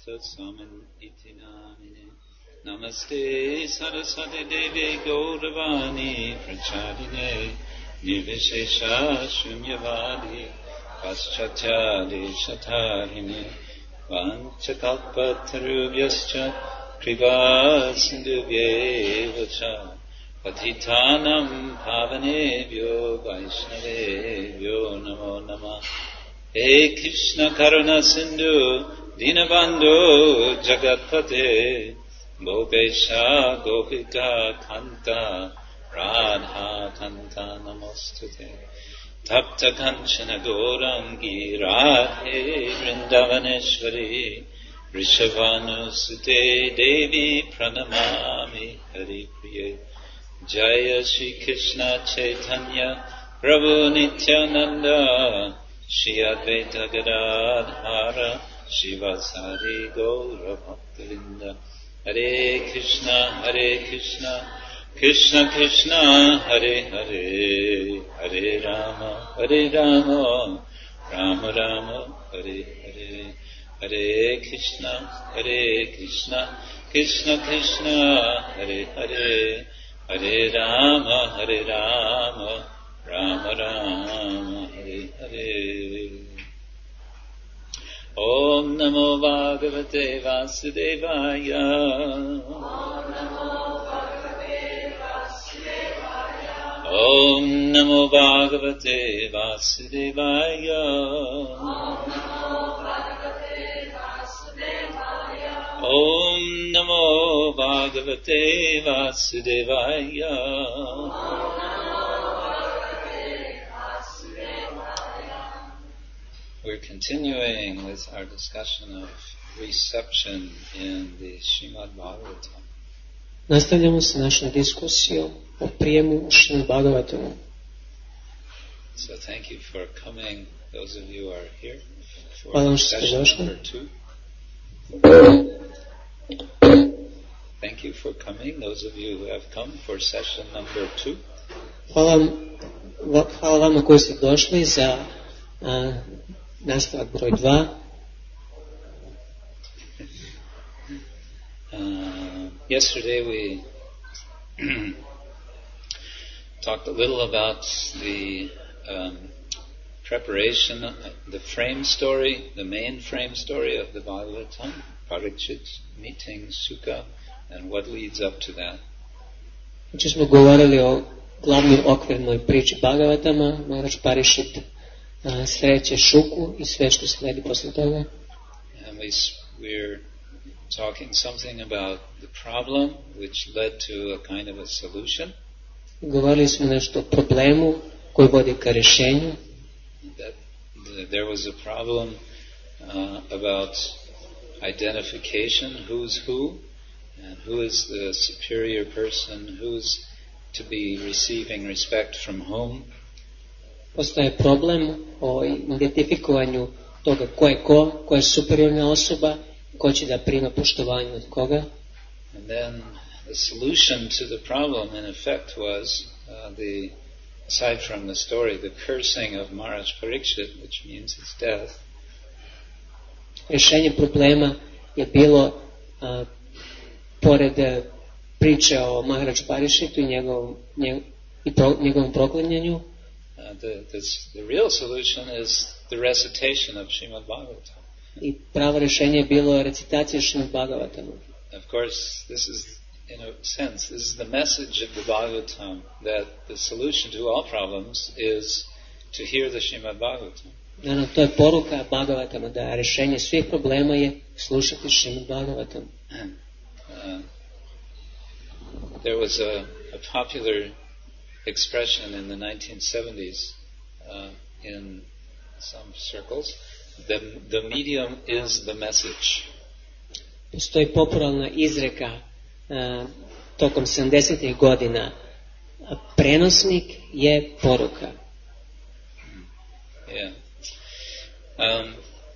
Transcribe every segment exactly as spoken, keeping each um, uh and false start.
Samin iti namine. Namaste Saraswati Devi Gauravani Prachadine Nirvishesha Shunyavadi Paschatya Shatarine Vanchakalpatarubhyascha Kriva Sindhubhyevacha Patitanam Pavanebhyo Vaishnavebhyo Namo Namah. He Krishna Karuna Sindhu Dinabandhu Jagatpate Gopesha Gopika Kanta Radha Kanta Namostute Tapta Kanchana Gaurangi Radhe Vrindavaneshwari Rishabhanusute Devi Pranamami Hari Priye Jaya Shri Krishna Chaitanya Prabhu Nityananda Shri Advaita Gadadhara Shivasari Gaura Bhaktavinda Hare Krishna Hare Krishna Krishna Krishna Hare Hare Hare Rama Hare Rama Rama Rama Hare Hare Hare Krishna Hare Krishna Krishna Krishna Hare Hare Hare Rama Hare Rama Rama Rama Hare Hare. Om Namo Bhagavate Vasudevaya. Om Namo Bhagavate Vasudevaya. Om Namo Bhagavate Vasudevaya. Om Namo Bhagavate Vasudevaya. We're continuing with our discussion of reception in the Srimad Bhagavatam. Nastavljamo sa našom diskusijom o prijemu u Srimad Bhagavatamu. So thank you for coming, those of you who are here, for Hvala vam što ste session došli. number two. Thank you for coming, those of you who have come for session number two. Hvala vam, va- hvala vama koji ste došli za a, nastavak broj dva. Uh, yesterday we talked a little about the um, preparation, the frame story, the main frame story of the Bhagavatam, Parikshit meeting Sukha, and what leads up to that. Jučer smo govorili o glavnoj okvirnoj priči Bhagavatama, Maharaj Parikshit a, sreće Šuku i sve što sledi posle toga. And we, s- we're talking something about the problem which led to a kind of a solution, Govorili smo nešto o problemu koji vodi ka rješenju. that the, there was a problem uh, about identification, who's who, and who is the superior person, who's to be receiving respect from whom. Postoje problem o identifikovanju toga ko je ko, ko je superiorna osoba, ko će da prima poštovanje od koga. And then the solution to the problem, in effect, was uh, the, aside from the story, the cursing of Maharaj Parikshit, which means his death. Rješenje problema je bilo, a, pored e, priče o Maharaj Parikshitu i njegovom, nje, i pro, njegovom proklanjanju, Uh, the, this, the real solution is the recitation of Srimad Bhagavatam. i pravo rješenje je bilo recitacija Srimad Bhagavatama. Of course, this is, in a sense, this is the message of the Bhagavatam, that the solution to all problems is to hear the Srimad Bhagavatam. Naravno, to je poruka Bhagavatama, da rješenje svih problema je slušati Srimad Bhagavatam. Uh, there was a, a popular expression in the nineteen seventies uh, in some circles, the, the medium is the message. Postoji popularna izreka a, tokom sedamdesetih godina, a, prenosnik je poruka. Yeah. Um,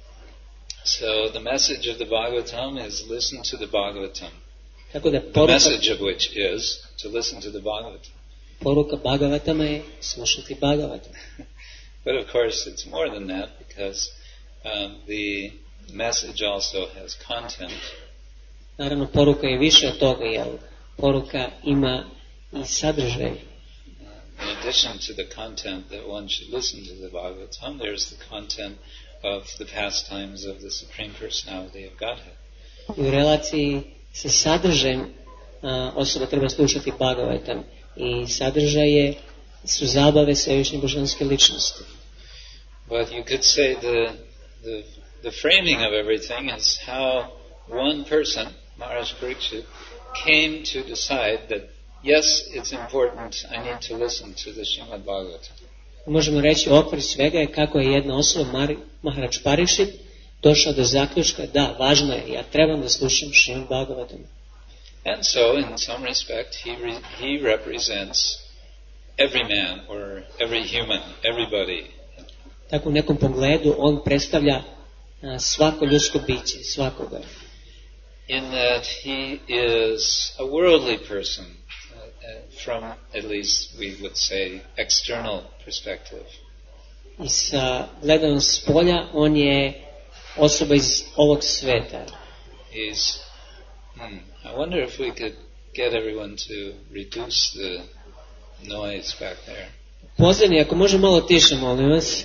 so the message of the Bhagavatam is listen to the Bhagavatam. Tako da The poruka, message of which is to listen to the Bhagavatam. poruka Bhagavatama je slušati Bhagavatam. But of course, it's more than that, because um, the message also has content. Naravno, poruka je više od toga, jer poruka ima i sadržaj. In addition to the content that one should listen to the Bhagavatam, there's the content of the pastimes of the Supreme Personality of Godhead. I u relaciji sa sadržajem a, osoba treba slušati Bhagavatam. I sadržaje su zabave svevišnje božanske ličnosti. But you could say the, the, the framing of everything is how one person, Maharaj Parikshit, came to decide that yes, it's important, I need to listen to the Srimad Bhagavatam. Možemo reći okvir svega je kako je jedna osoba, Mar- Maharaj Parikshit, došao do zaključka da, važno je, ja trebam da slušam Srimad Bhagavatam. And so, in some respect, he re- he represents every man or every human, everybody. Tako u nekom pogledu on predstavlja a, svako ljudsko biće, svakoga. In that he is a worldly person, uh, from at least we would say external perspective. I sa gledanom s polja, on je osoba iz ovog sveta. He's. Hmm, I wonder if we could get everyone to reduce the noise back there. Pozivni, ako može malo tiše, molim vas.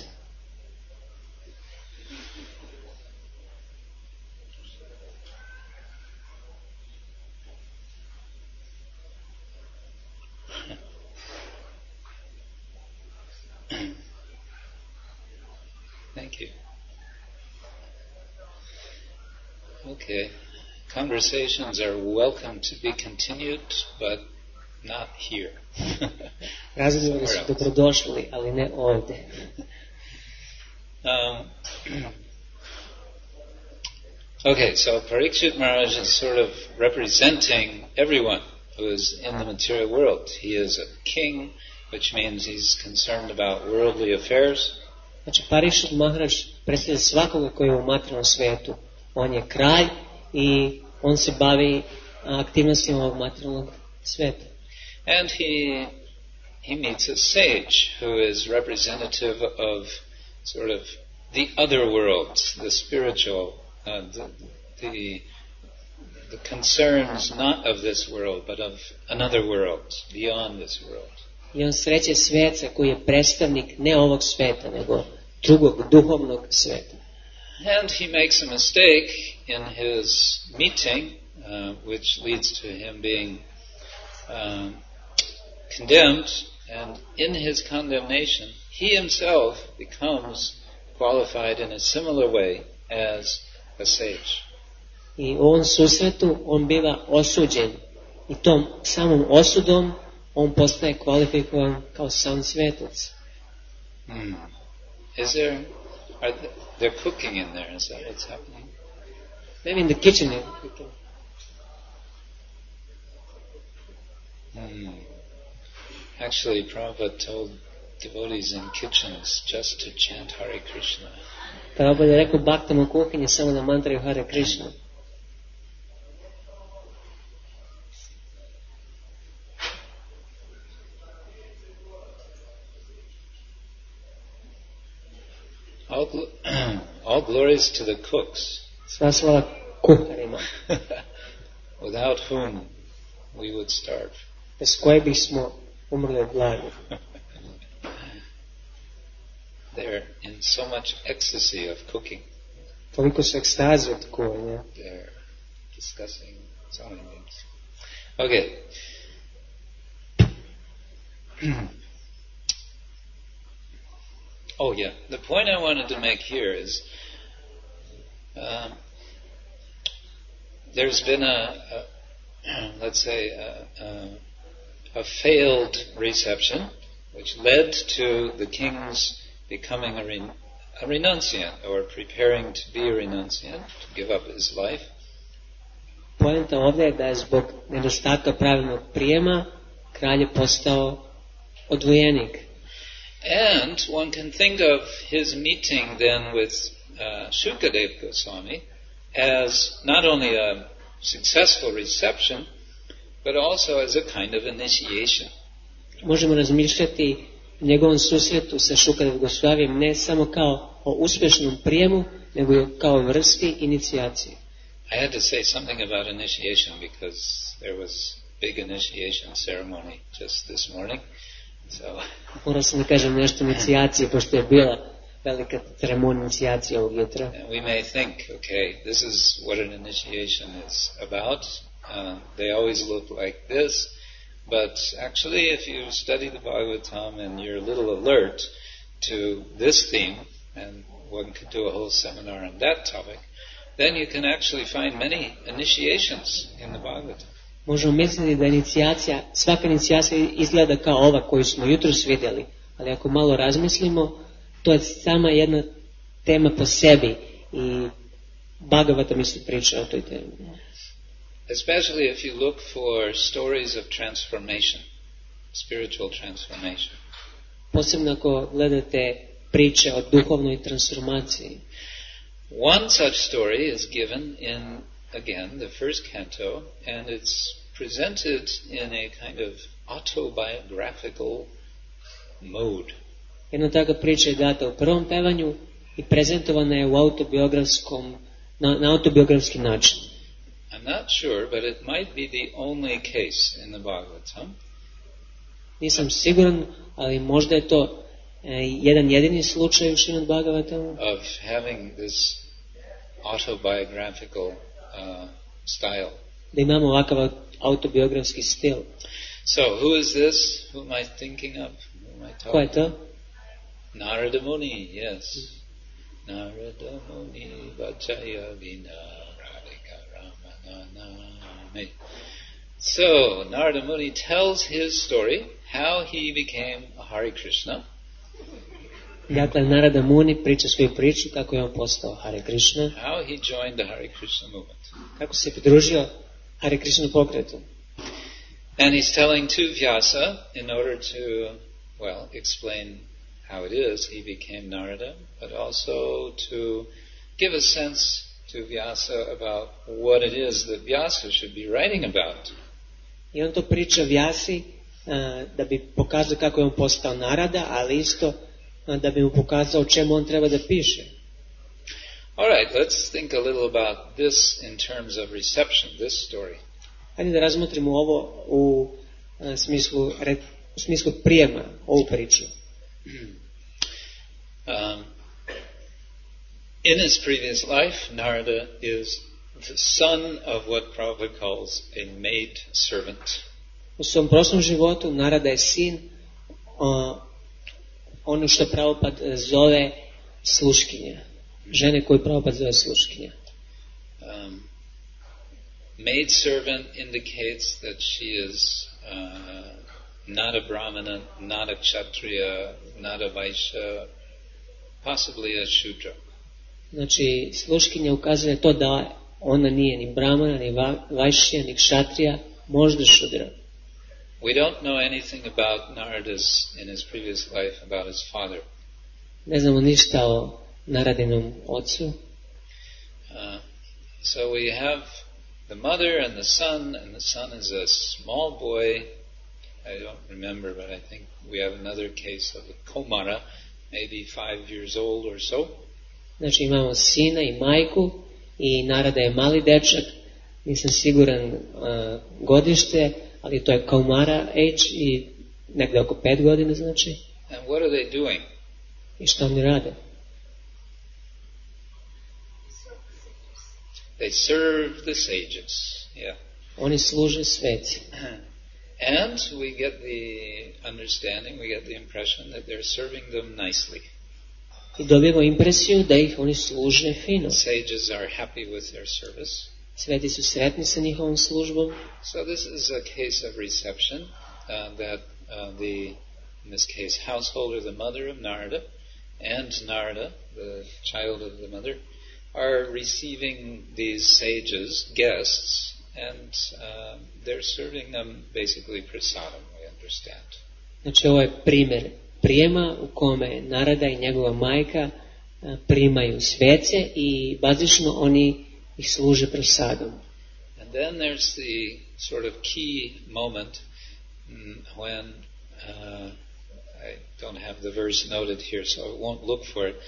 Thank you. Okay. Conversations are welcome to be continued, but not here. Razgovori su dobrodošli, ali ne ovdje. um, okay, so Parikshit Maharaj is sort of representing everyone who is in the material world. He is a king, which means he's concerned about worldly affairs. Znači, Parikshit Maharaj predstavlja svakoga koji je u materijalnom svijetu. On je kralj i on se bavi aktivnostima ovog materijalnog svijeta. And he he meets a sage who is representative of sort of the other world, the spiritual, uh, the, the the concerns not of this world, but of another world, beyond this world. I on sreće sveca koji je predstavnik ne ovog svijeta, nego drugog duhovnog svijeta. And he makes a mistake in his meeting, uh, which leads to him being um, condemned, and in his condemnation, he himself becomes qualified in a similar way as a sage. I u ovom susretu on biva osuđen i tom samom osudom on postaje kvalifikovan kao sam svetac. Hmm. Is there, are th- they're cooking in there, is that what's happening? Maybe in the kitchen. We can... Hmm. Actually, Prabhupada told devotees in kitchens just to chant Hare Krishna. Prabhupada je rekao baktama u kuhinji samo da mantraju Hare Krishna. All, gl- all glories to the cooks, Sva slava kuharima, without whom we would starve. bez koje bismo umrli od gladi. They're in so much ecstasy of cooking. Toliko su ekstaze od kuhanja. They're discussing so many things. Okay. Oh yeah, the point I wanted to make here is uh, there's been a, a let's say a, a, a failed reception which led to the king's becoming a, ren- a renunciant or preparing to be a renunciant, to give up his life. Poenta ovdje je da je zbog nedostatka pravilnog prijema kralj je postao odvojenik. And one can think of his meeting then with uh, Shukadev Goswami as not only a successful reception, but also as a kind of initiation. Možemo razmišljati o njegovom susretu sa Šukadev Gosvamijem ne samo kao o uspješnom prijemu, nego je kao vrsti inicijacije. I had to say something about initiation because there was big initiation ceremony just this morning. So Morao sam da kažem nešto o inicijaciji, pošto je bila velika ceremonija inicijacije ovog jutra. And we may think, okay, this is what an initiation is about. Uh, they always look like this. But actually, if you study the Bhagavatam and you're a little alert to this theme, and one could do a whole seminar on that topic, then you can actually find many initiations in the Bhagavatam. Možemo misliti da inicijacija, svaka inicijacija izgleda kao ova koju smo jutros vidjeli, ali ako malo razmislimo, to je sama jedna tema po sebi i Bhagavatam isto priča o toj temi. Especially if you look for stories of transformation, spiritual transformation. Posebno ako gledate priče o duhovnoj transformaciji. One such story is given in, again, the first canto, and it's presented in a kind of autobiographical mode. Jedna taka priča je data u prvom pevanju i prezentovana je u autobiografskom, na, na autobiografski način. I'm not sure, but it might be the only case in the Bhagavatam. Nisam siguran, ali možda je to e, jedan jedini slučaj u Šrimad Bhagavatamu. Of having this autobiographical uh, style. Da imamo ovakav autobiografski stil. So, who is this? Who am I thinking of? Who am I talking? Ko je to? Narada Muni, yes. Narada Muni Vajaya Vina Radhika Ramananame. So, Narada Muni tells his story, how he became a Hare Krishna. Dakle, Narada Muni priča svoju priču kako je on postao Hare Krishna. How he joined the Hare Krishna movement. Kako se pridružio Hare Krishna pokretu. And he's telling to Vyasa in order to, well, explain how it is he became Narada, but also to give a sense to Vyasa about what it is that Vyasa should be writing about. I on to priča Vyasi uh, da bi pokazao kako je on postao Narada, ali isto uh, da bi mu pokazao čemu on treba da piše. All right, let's think a little about this in terms of reception, this story. Hajde da razmotrimo ovo u uh, smislu, re, u smislu prijema, ovu priču. Um, in his previous life, Narada is the son of what Prabhupada calls a maid servant. U svom prošlom životu Narada je sin uh, ono što Prabhupada zove sluškinja. Žene koju Prabhupada zove sluškinja. Um, maid servant indicates that she is uh, not a Brahmana, not a Kshatriya, not a Vaishya, possibly a Shudra. Znači, sluškinja ukazuje to da ona nije ni Brahmana, ni Vaishya, ni Kshatriya, možda Shudra. We don't know anything about Narada's, in his previous life, about his father. Ne znamo ništa o Naradinom ocu. Uh, so we have the mother and the son, and the son is a small boy. I don't remember, but I think we have another case of a Komara, maybe five years old or so. Znači imamo sina i majku i Narada je mali dečak, nisam siguran uh, godište, ali to je Kaumara age i negde oko pet godina znači. And what are they doing? I što oni rade? They serve the sages. Yeah. Oni služe sveci. And we get the understanding, we get the impression that they're serving them nicely. I dobijemo impresiju da ih oni služe fino. Sages are happy with their service. Sveti su sretni sa njihovom službom. So this is a case of reception uh, that uh, the, in this case, householder, the mother of Narada, and Narada, the child of the mother, are receiving these sages, guests, and uh, they're serving them basically prasadam, we understand. Znači ovo je primjer prijema u kome Narada i njegova majka primaju svece i bazično oni ih služe prasadom. And then there's the sort of key moment when, uh, I don't have the verse noted here so I won't look for it,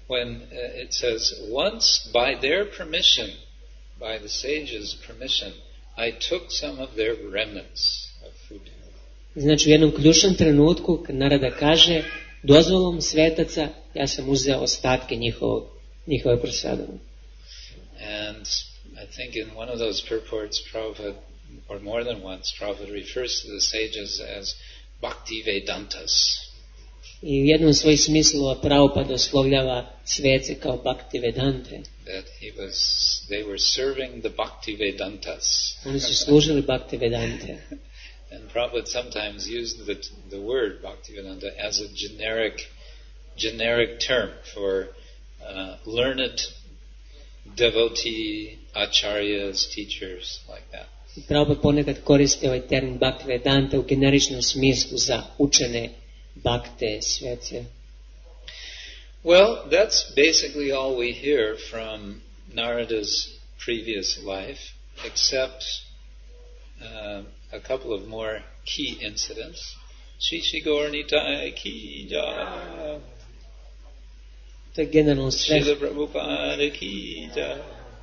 when uh, it says, once by their permission, by the sages' permission, I took some of their remnants of food. Znači u jednom ključnom trenutku kad Narada kaže dozvolom svetaca ja sam uzeo ostatke njihovog, njihove prasadane. And I think in one of those purports, Prabhupada, or more than once, Prabhupada refers to the sages as Bhakti Vedantas. I u jednom svoj smislu Prabhupada oslovljava svece kao Bhakti Vedante. That he was, they were serving the Bhakti Vedantas. Oni su služili Bhakti Vedante. And Prabhupada sometimes used the, the word Bhaktivedanta as a generic, generic term for uh, learned devotee, acharyas, teachers, like that. Prabhupada ponekad koristi ovaj termin Bhakti Vedanta u generičnom smislu za učene Bhakte, svece. Well, that's basically all we hear from Narada's previous life, except uh, a couple of more key incidents. Shri Shri Gaur Nitai ki jai. To je generalno sve. Srila Prabhupada ki jai.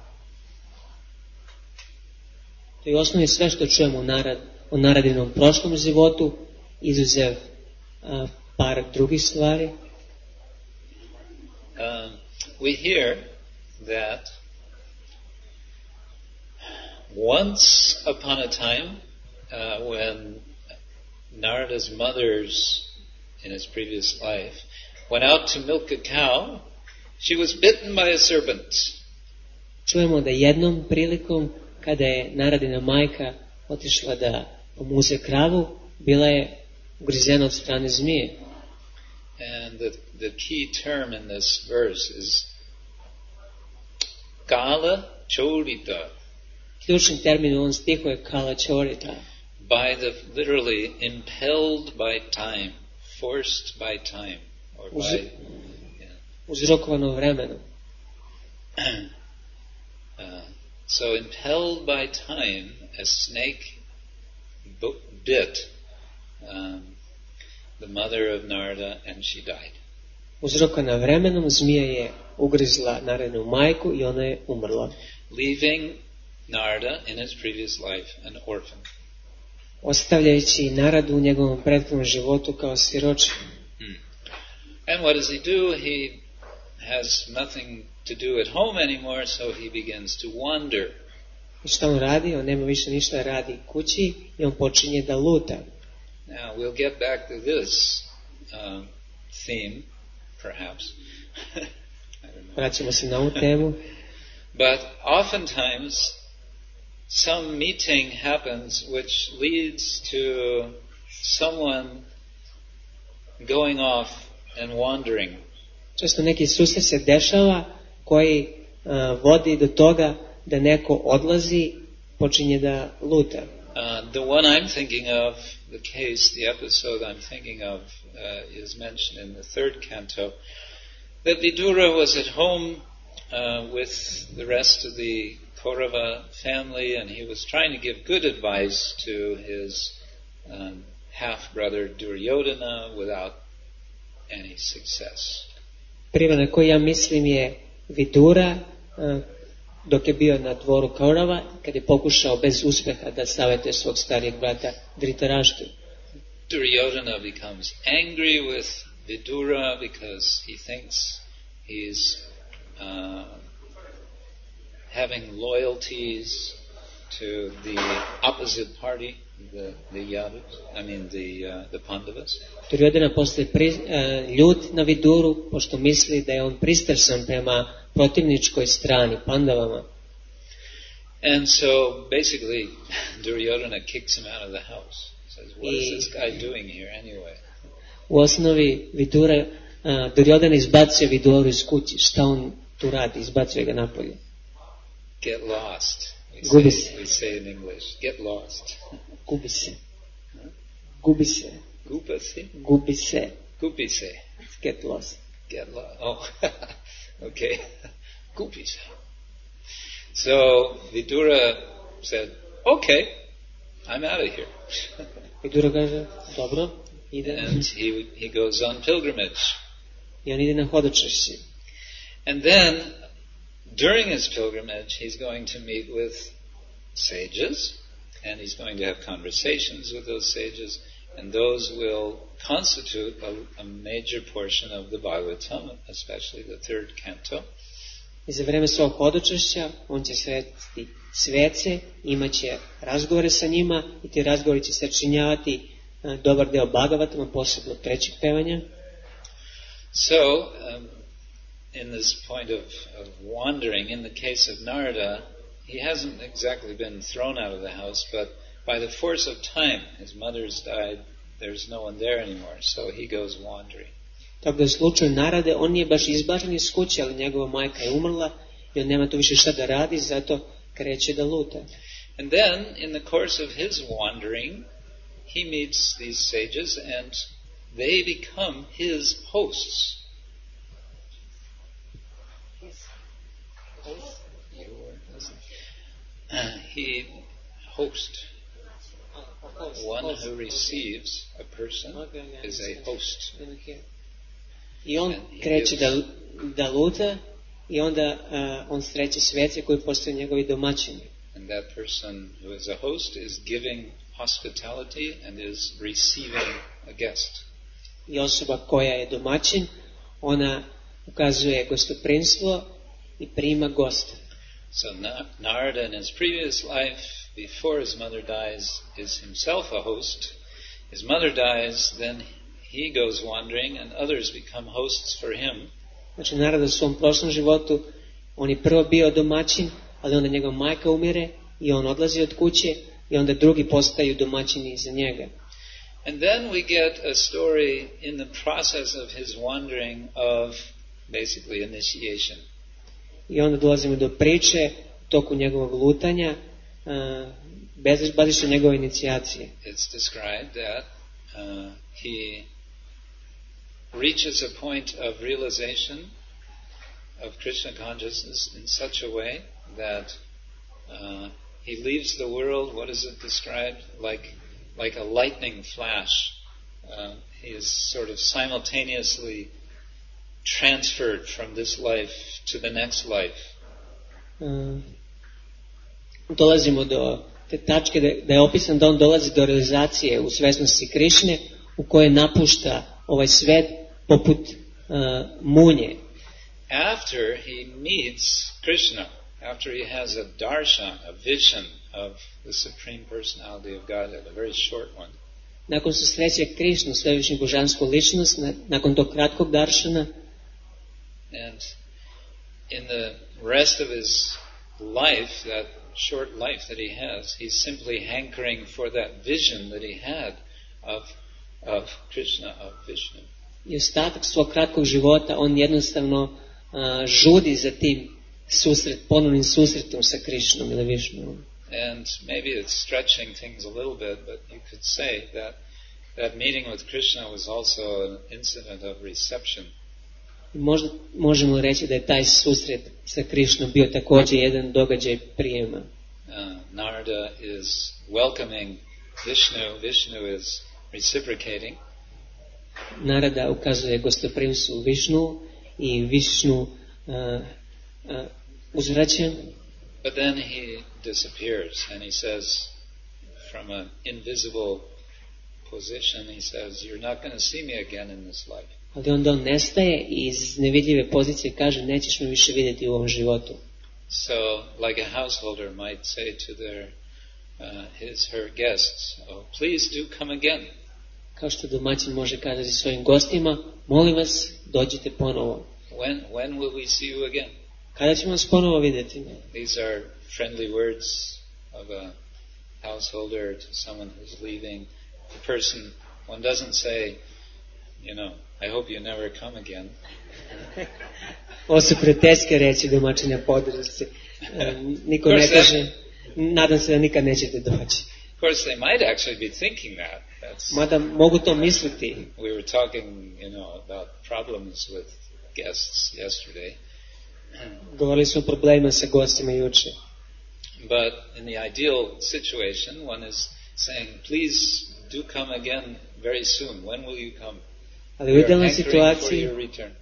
To je osnovno sve što čujemo o, narad, o Naradinom prošlom životu, izuzev uh, par drugih stvari. Um, we hear that once upon a time, uh, when Narada's mothers in his previous life went out to milk a cow, she was bitten by a serpent. Čujemo da jednom prilikom kada je Naradina majka otišla da pomuze kravu, bila je ugrizena od strane zmije. And the, the key term in this verse is Kala Chorita. Ključni termin u ovom stihu je Kala Chorita. By the, literally, impelled by time, forced by time, or Uz, by... Yeah. Uzrokovano vremenom. uh, so impelled by time, a snake bit um, the mother of Narada, and she died. Uzrokovana vremenom, zmija je ugrizla Naradinu majku i ona je umrla. Leaving Narada in his previous life an orphan. Ostavljajući Naradu u njegovom prethodnom životu kao siroče. Hmm. And what does he do? He has nothing to do at home anymore, so he begins to wander. I šta on radi? On nema više ništa radi kući i on počinje da luta. Now, we'll get back to this um, theme, perhaps. I don't know. Vraćamo se na ovu temu. But oftentimes, some meeting happens which leads to someone going off and wandering. Često neki susret se dešava koji uh, vodi do toga da neko odlazi, počinje da luta. Uh, the one I'm thinking of, the case, the episode I'm thinking of uh, is mentioned in the third canto, that Vidura was at home uh, with the rest of the Kaurava family, and he was trying to give good advice to his um, half-brother Duryodhana without any success. Primjer na koji ja mislim je Vidura, uh, dok je bio na dvoru Kaurava, kad je pokušao bez uspeha da savjetuje svog starijeg brata Dhritarashtu. Duryodhana becomes angry with Vidura because he thinks he's uh, having loyalties to the opposite party, the, the Yadavas, I mean the, uh, the Pandavas. Duryodhana postaje pri, uh, ljut na Viduru, pošto misli da je on pristrasan prema protivničkoj strani, Pandavama. And so basically Duryodhana kicks him out of the house. He says, what is this guy doing here anyway? U osnovi Vidura, uh, Duryodhana izbacuje Viduru iz kući. Šta on tu radi? Izbacuje ga napolje. Get lost. We Gubi say, se. we say in English, get lost. Gubi se. Gubi se. Gupa se? Gubi se. Gupi se. Get lost. Get lost. Oh, okay. Gupi se. So Vidura said, okay, I'm out of here. Vidura kaže, dobro, ide. And he he goes on pilgrimage. I on ide na hodočašće. And then, during his pilgrimage, he's going to meet with sages, and he's going to have conversations with those sages, and those will constitute a, a major portion of the Bhagavatam, especially the third canto. I za vreme svog hodočašća on će sretiti svece, imaće razgovore sa njima i ti razgovori će sačinjavati dobar deo Bhagavatama, posebno trećeg pevanja. So, um, in this point of, of wandering, in the case of Narada, he hasn't exactly been thrown out of the house, but by the force of time, his mother's died, there's no one there anymore, so he goes wandering. Tako da u slučaju Narade, on nije baš izbačen iz kuće, ali njegova majka je umrla i on nema tu više šta da radi, zato kreće da luta. And then, in the course of his wandering, he meets these sages and they become his hosts. Uh, he host. One who receives a person is a host. I on kreće da, da luta i onda uh, on sreće svece koji postaju njegovi domaćini. And that person who is a host is giving hospitality and is receiving a guest. I osoba koja je domaćin, ona ukazuje gostoprimstvo i prima gosta. So Narada in his previous life, before his mother dies, is himself a host. His mother dies, then he goes wandering and others become hosts for him. Znači, Narada u svom prošlom životu, on je prvo bio domaćin, ali onda njegova majka umire i on odlazi od kuće i onda drugi postaju domaćini za njega. And then we get a story in the process of his wandering of basically initiation. I onda dolazimo do priče toku njegovog lutanja, uh, bez bazično njegove inicijacije. It's described that uh, he reaches a point of realization of Krishna consciousness in such a way that uh, he leaves the world, what is it described? Like, like a lightning flash. Uh, he is sort of simultaneously transferred from this life to the next life. Uh, dolazimo do te tačke da, da je opisan da on dolazi do realizacije u svesnosti Krišne u kojoj napušta ovaj svet poput uh, munje. After he meets Krishna, after he has a darshan, a vision of the Supreme Personality of Godhead, a very short one. Nakon što sreće Krišnu, svevišnju božansku ličnost, na, nakon tog kratkog daršana, and in the rest of his life, that short life that he has, he's simply hankering for that vision that he had of, of Krishna, of Vishnu. I ostatak svog kratkog života, on jednostavno uh, žudi za tim susret, ponovnim susretom sa Krišnom ili Višnom. And maybe it's stretching things a little bit, but you could say that that meeting with Krishna was also an incident of reception. Možda možemo reći da je taj susret sa Krišnom bio također jedan događaj prijema. Uh, Narada is welcoming Vishnu, Vishnu is reciprocating. Narada ukazuje gostoprimstvu Višnu i Višnu uh, uh, uzvraća. But then he disappears and he says, from an invisible position, he says, you're not going to see me again in this life. Ali onda on nestaje i iz nevidljive pozicije kaže, nećeš me više vidjeti u ovom životu. So, like a householder might say to their, uh, his, her guests, oh, please do come again. Kao što domaćin može kazati svojim gostima, molim vas, dođite ponovo. When, when will we see you again? Kada ćemo vas ponovo vidjeti? These are friendly words of a householder to someone who's leaving. The person, one doesn't say, you know, I hope you never come again. Ovo su prijateljske reči domaćina podršci. Niko ne kaže, nadam se da nikad nećete doći. Of course, they might actually be thinking that. That's, Mada mogu to misliti. we were talking, you know, about problems with guests yesterday. Govorili smo o problemima sa gostima juče. But in the ideal situation, one is saying, please do come again very soon. When will you come? Ali u We are idealnoj hankering for situaciji, your return.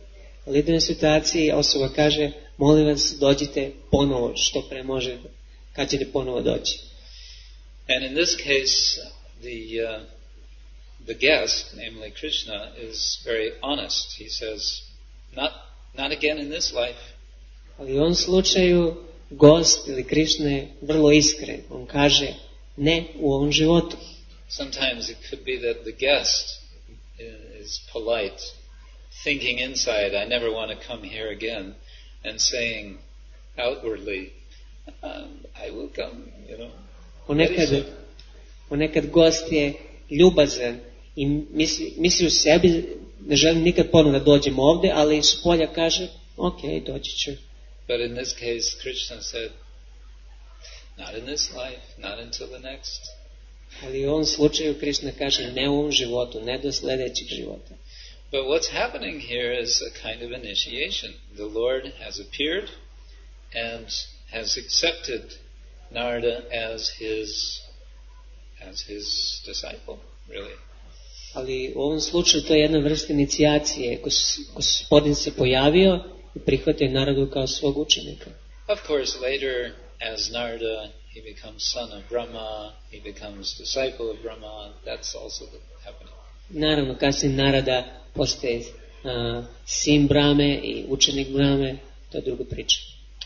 U jednoj situaciji osoba kaže, molim vas, dođite ponovo, što pre može, kad ćete ponovo doći. And in this case, the uh, the guest, namely Krishna, is very honest. He says, not not again in this life. Ali u ovom slučaju gost ili Krishna je vrlo iskren. On kaže, ne u ovom životu. Sometimes it could be that the guest is polite, thinking inside, I never want to come here again, and saying outwardly, um, I will come, you know. Ponekad, ponekad gost je ljubazan i misli, misli u sebi, ne želim nikad ponovno da dođem ovdje, ali s polja kaže, ok, doći ću. But in this case, Krishna said, not in this life, not until the next. Ali u ovom slučaju Krishna kaže, ne u ovom životu, ne do sljedećeg života. But what's happening here is a kind of initiation. The Lord has appeared and has accepted Narada as his as his disciple, really. Ali u ovom slučaju to je jedna vrsta inicijacije. Gospodin se pojavio i prihvatio Naradu kao svog učenika. Of course, later, as Narada, he becomes son of Brahma, he becomes disciple of Brahma. That's also happening. Naravno, kasnije Narada postaje uh, sin Brahme i učenik Brahme. To je druga priča.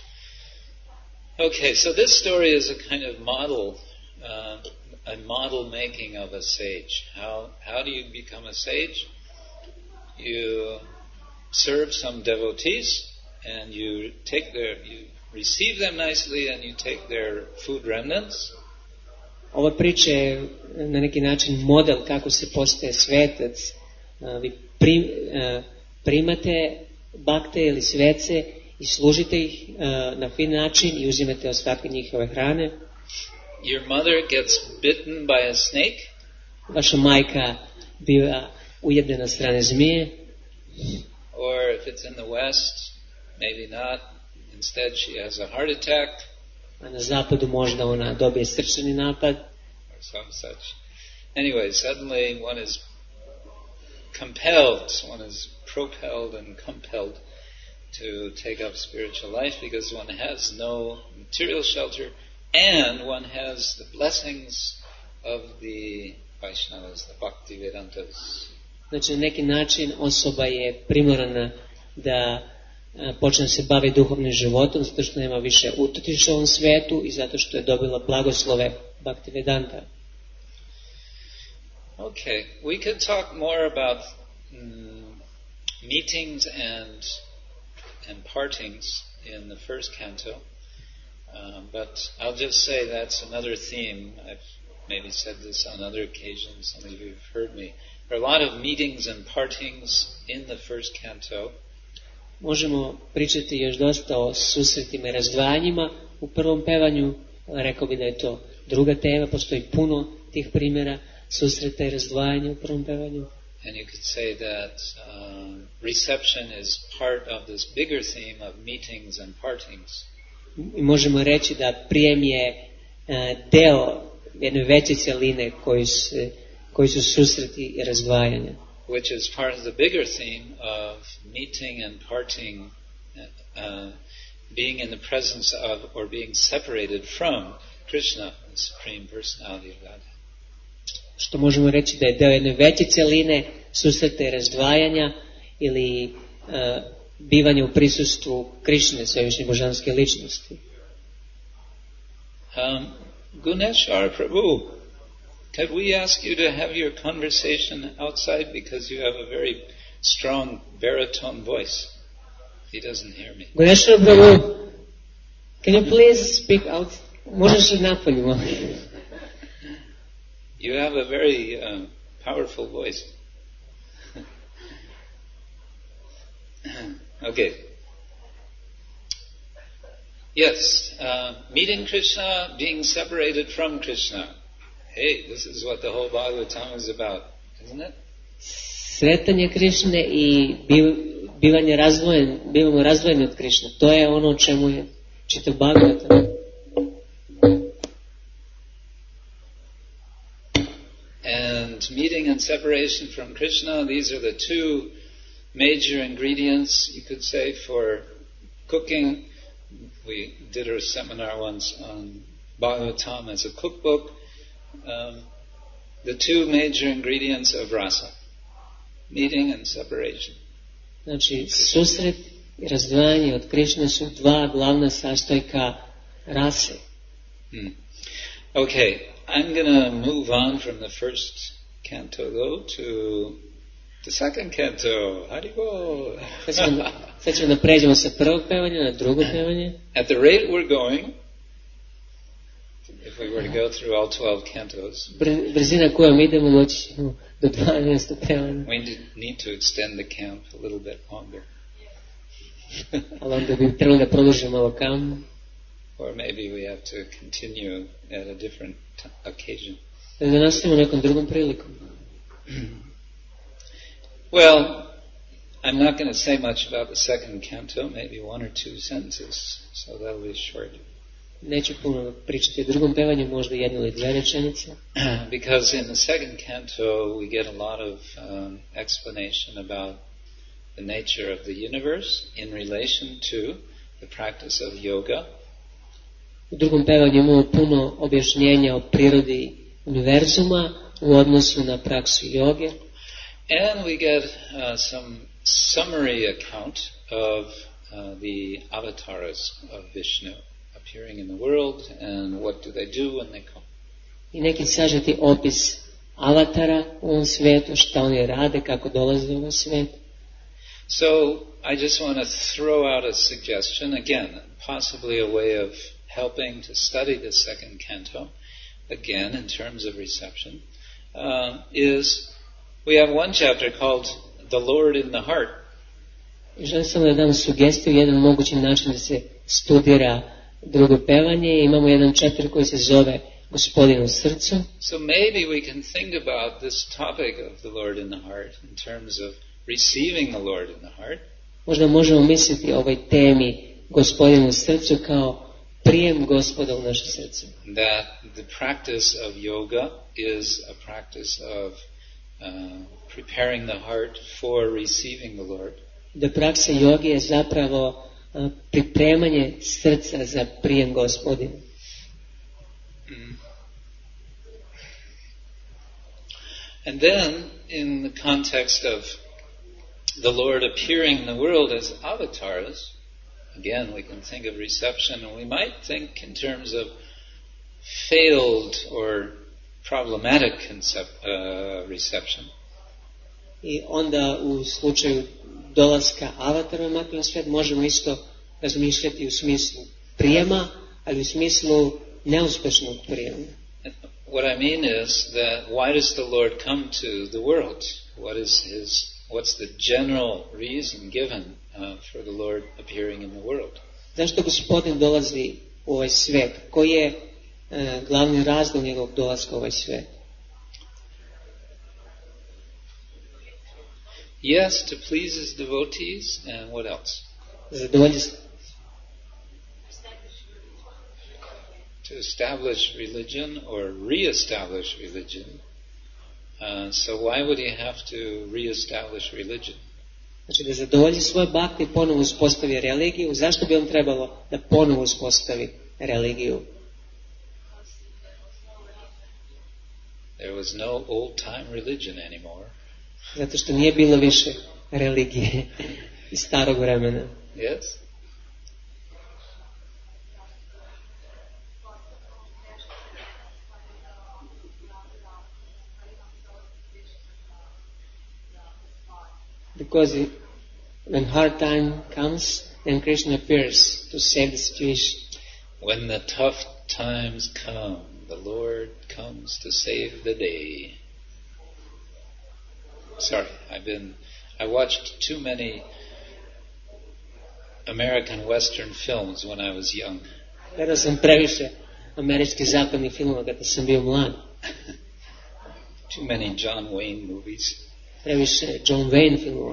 Okay, so this story is a kind of model, uh, a model making of a sage. How how do you become a sage? You serve some devotees, and you take their, you receive them nicely, and you take their food remnants. Ova priča je na neki način model kako se postaje svetac. Uh, vi prim, uh, primate bakte ili svece i služite ih uh, na fin način i uzimate ostatke njihove hrane. Your mother gets bitten by a snake. Vaša majka biva ujedena od strane zmije. Or if it's in the West, maybe not. Instead she has a heart attack. A na zapadu možda ona dobije srčani napad. Or some such. Anyway, suddenly one is compelled, one is propelled and compelled to take up spiritual life because one has no material shelter and one has the blessings of the Vaishnavas, the Bhakti Vedantas. Znači, na neki način osoba je primorana da a, počne se bavi duhovnim životom zato što nema više utočišta u ovom svetu i zato što je dobila blagoslove Bhakti Vedanta. Okay, we could talk more about mm, meetings and and partings in the first canto, um, but I'll just say that's another theme. I've maybe said this on other occasions, some of you have heard me. There are a lot of meetings and partings in the first canto. Možemo pričati još dosta o susretima i razdvajanjima. U prvom pevanju rekao bi da je to druga tema, postoji puno tih primjera susreta i razdvajanja u prvom pevanju. And you could say that uh, reception is part of this bigger theme of meetings and partings. I možemo reći da prijem je uh, deo jedne veće cjeline koji su, koji su susreti i razdvajanja. Which is part of the bigger theme of meeting and parting, uh, being in the presence of or being separated from Krishna, the Supreme Personality of Godhead. Što možemo reći da je deo jedne veće cjeline susreta i razdvajanja ili uh, bivanje u prisustvu Krišne, svevišnje božanske ličnosti. Um, Guneshwar Prabhu, could we ask you to have your conversation outside because you have a very strong baritone voice? He doesn't hear me. Guneshwar Prabhu, can you please speak out? Možeš li napolju, molim? You have a very uh, powerful voice. Okay. Yes, uh, meeting Krishna, being separated from Krishna. Hey, this is what the whole Bhagavatam is about, isn't it? Sretanje Krišne i bivanje razdvojen, bivamo razdvojeni od Krišne. To je ono o čemu je čitav Bhagavatam. And meeting and separation from Krishna, these are the two major ingredients, you could say, for cooking. We did a seminar once on Bhagavatam as a cookbook. Um, the two major ingredients of rasa, meeting and separation. Znači, susret i razdvajanje od Krišne su dva glavna sastojka rase. Hmm. Okay, I'm going to move on from the first canto, though, to the second canto. Haribol! Sad ćemo, sad ćemo da pređemo sa prvog pevanja na drugo pevanje. At the rate we're going, if we were to go through all twelve cantos, Br- brzina kojom idemo moći do dvanaestog pevanja. we need to extend the camp a little bit longer. Ali onda bi trebalo da produžimo malo kamp. Or maybe we have to continue at a different t- occasion. Da nastavimo nekom drugom prilikom. Well, I'm not going to say much about the second canto, maybe one or two sentences, so that'll be short. Neću puno pričati o drugom pevanju, možda jednu ili dve rečenice. Because in the second canto we get a lot of um, explanation about the nature of the universe in relation to the practice of yoga. U drugom pevanju imamo puno objašnjenja o prirodi univerzuma u odnosu na praksu joge. And we get uh, some summary account of uh, the avatars of Vishnu appearing in the world and what do they do when they come. I neki sažeti opis avatara u ovom svijetu, šta oni rade, kako dolaze u ovaj svijet. So I just want to throw out a suggestion, again, possibly a way of helping to study the second canto, again in terms of reception, uh, is we have one chapter called The Lord in the Heart. Želim samo da dam sugestiju, jedan mogući način da se studira drugo pevanje. Imamo jedan chapter koji se zove Gospodin u srcu. So maybe we can think about this topic of the Lord in the heart in terms of receiving the Lord in the heart. Možda možemo misliti o ovoj temi Gospodin u srcu kao prijem Gospoda u naše srce. That the practice of yoga is a practice of uh, preparing the heart for receiving the Lord. Da praksa joge je zapravo a, pripremanje srca za prijem Gospodina. Mm. And then, in the context of the Lord appearing in the world as avatars, again, we can think of reception, and we might think in terms of failed or problematic concept, uh, reception. I onda u slučaju dolaska avatara u materijalni svijet možemo isto razmišljati u smislu prijema, ali u smislu neuspešnog prijema. What I mean is that why does the Lord come to the world? What is his? What's the general reason given uh, for the Lord appearing in the world? Zašto Gospodin dolazi u ovaj svijet? Koji je uh, glavni razlog njegovog dolaska u ovaj svijet? Yes, to please his devotees, and what else? Zadovoljstvo. To establish religion or re-establish religion. Uh, so why would he have to re-establish religion? Znači da zadovolji svoje bakti i ponovo uspostavi religiju. Zašto bi on trebalo da ponovo uspostavi religiju? There was no old-time religion anymore. Zato što nije bilo više religije iz starog vremena. Yes? Because it, when hard time comes, then Krishna appears to save the situation. When the tough times come, the Lord comes to save the day. Sorry, I've been, I watched too many American Western films when I was young. Gledao sam previše američkih zapadnih filmova kada sam bio mlad. Too many John Wayne movies. Previše John Wayne filmova.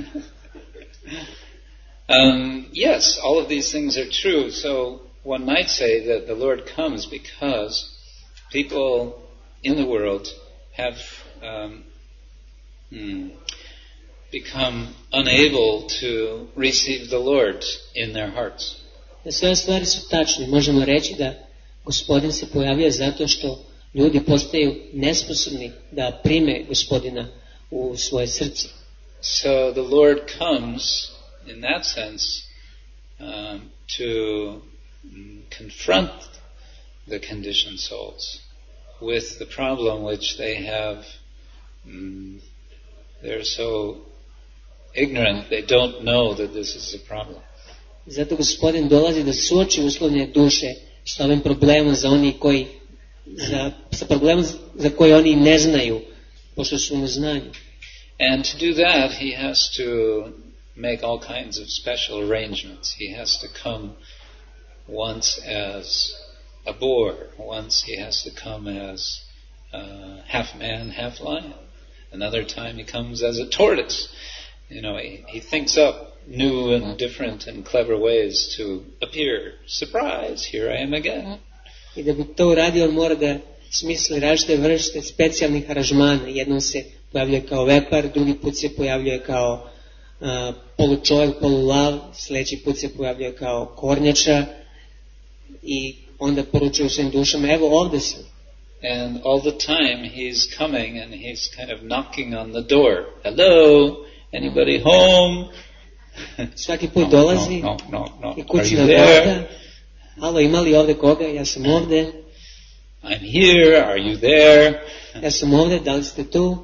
um, yes, all of these things are true. So one might say that the Lord comes because people in the world have, um, hmm, become unable to receive the Lord in their hearts. Da sve stvari su tačne. Možemo reći da Gospodin se pojavio zato što ljudi postaju nesposobni da prime Gospodina u svoje srce. So the Lord comes, in that sense, um, to um, confront the conditioned souls with the problem which they have. Um, they're so ignorant, they don't know that this is a problem. Zato Gospodin dolazi da suoči uslovne duše s ovim problemom za oni koji, za, sa problemom za koje oni ne znaju, pošto su u neznanju. And to do that, he has to make all kinds of special arrangements. He has to come once as a boar, once he has to come as uh, half man, half lion. Another time he comes as a tortoise. You know, he, he thinks up new and different and clever ways to appear. Surprise, here I am again. I da bi to uradio, on mora da smisli različite vrste specijalnih aranžmana. Jednom se pojavljuje kao vepar, drugi put se pojavljuje kao uh, polučovjek, polulav, sljedeći put se pojavljuje kao kornjača i onda poručuje svojim dušama, evo ovdje sam. And all the time he's coming and he's kind of knocking on the door. Hello, anybody home? Svaki put dolazi no, no, no, no. I kući na vrata. Halo, ima li ovdje koga? Ja sam ovdje. I'm here, are you there? Ja sam ovdje, da li ste tu?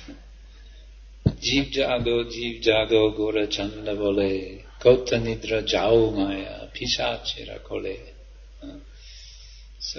Jiv jago, jiv jago, gora chanda vole, kota nidra jao maya, pishachira kole. So,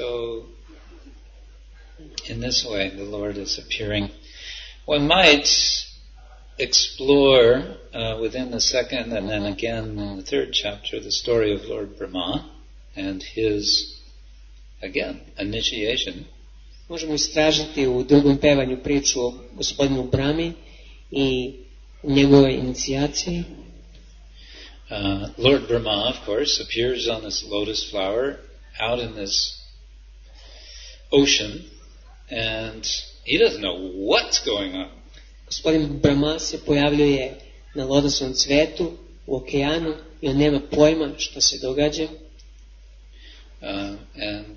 in this way, the Lord is appearing. One might explore uh, within the second and then again in the third chapter the story of Lord Brahma and his, again, initiation. Možemo istražiti u drugom pevanju priču o gospodinu Brahmi i njegovoj inicijaciji. Uh, Lord Brahma, of course, appears on this lotus flower out in this ocean, and he doesn't know what's going on. Gospodin Brahma se pojavljuje na lotosnom cvetu u okeanu i on nema pojma što se događa. Uh, and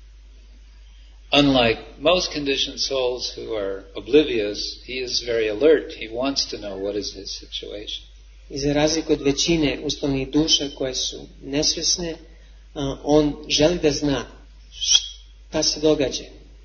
unlike most conditioned souls who are oblivious, he is very alert. He wants to know what is his situation. I za razliku od većine uslovnih duša koje su nesvjesne, uh, on želi da zna šta se događa.